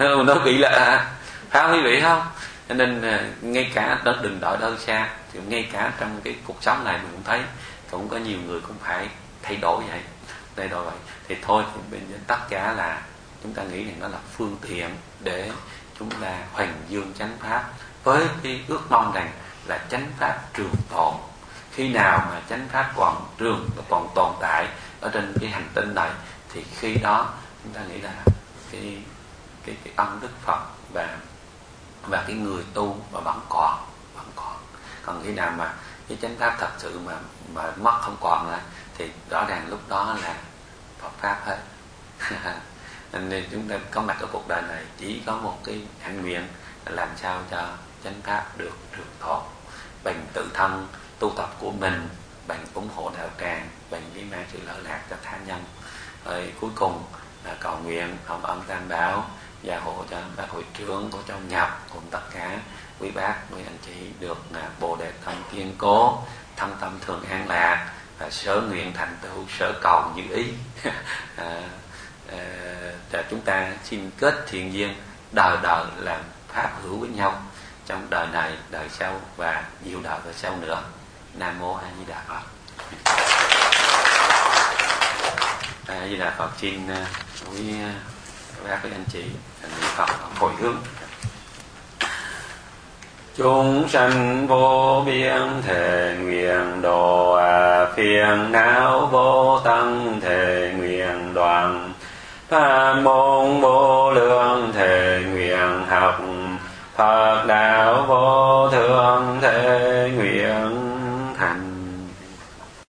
nó bị là phải không quý vị không? Cho nên ngay cả đó, đừng đợi đâu xa, thì ngay cả trong cái cuộc sống này mình cũng thấy cũng có nhiều người cũng phải thay đổi vậy, thay đổi vậy. Thì thôi thì bên tất cả là chúng ta nghĩ rằng nó là phương tiện để chúng ta hoành dương chánh pháp, với cái ước mong rằng là chánh pháp trường tồn. Khi nào mà chánh pháp còn trường còn tồn tại ở trên cái hành tinh này, thì khi đó chúng ta nghĩ là cái cái cái ân đức Phật và và cái người tu mà vẫn còn vẫn còn. Còn khi nào mà cái chánh pháp thật sự mà mà mất không còn lại, thì rõ ràng lúc đó là Phật pháp hết. Nên chúng ta có mặt ở cuộc đời này chỉ có một cái hạnh nguyện là làm sao cho chánh pháp được trường tồn, bằng tự thân tu tập của mình, bằng ủng hộ đạo tràng, bằng cái mang sự lợi lạc cho tha nhân. Rồi cuối cùng là cầu nguyện hồng ân Tam Bảo gia hộ cho bác hội trưởng của trong nhập cùng tất cả quý bác quý anh chị được bồ đề tâm kiên cố, thân tâm thường an lạc, và sở nguyện thành tựu, sở cầu như ý. à, à, và chúng ta xin kết thiện duyên đời đời làm pháp hữu với nhau trong đời này, đời sau và nhiều đời về sau nữa. Nam mô A Di Đà Phật. A Di Đà Phật. Xin quý bác quý anh chị niệm Phật hồi hướng. Chúng sanh vô biên thề nguyện độ, phiền não vô tăng thề nguyện đoạn, pháp môn vô lượng thề nguyện học, Phật đạo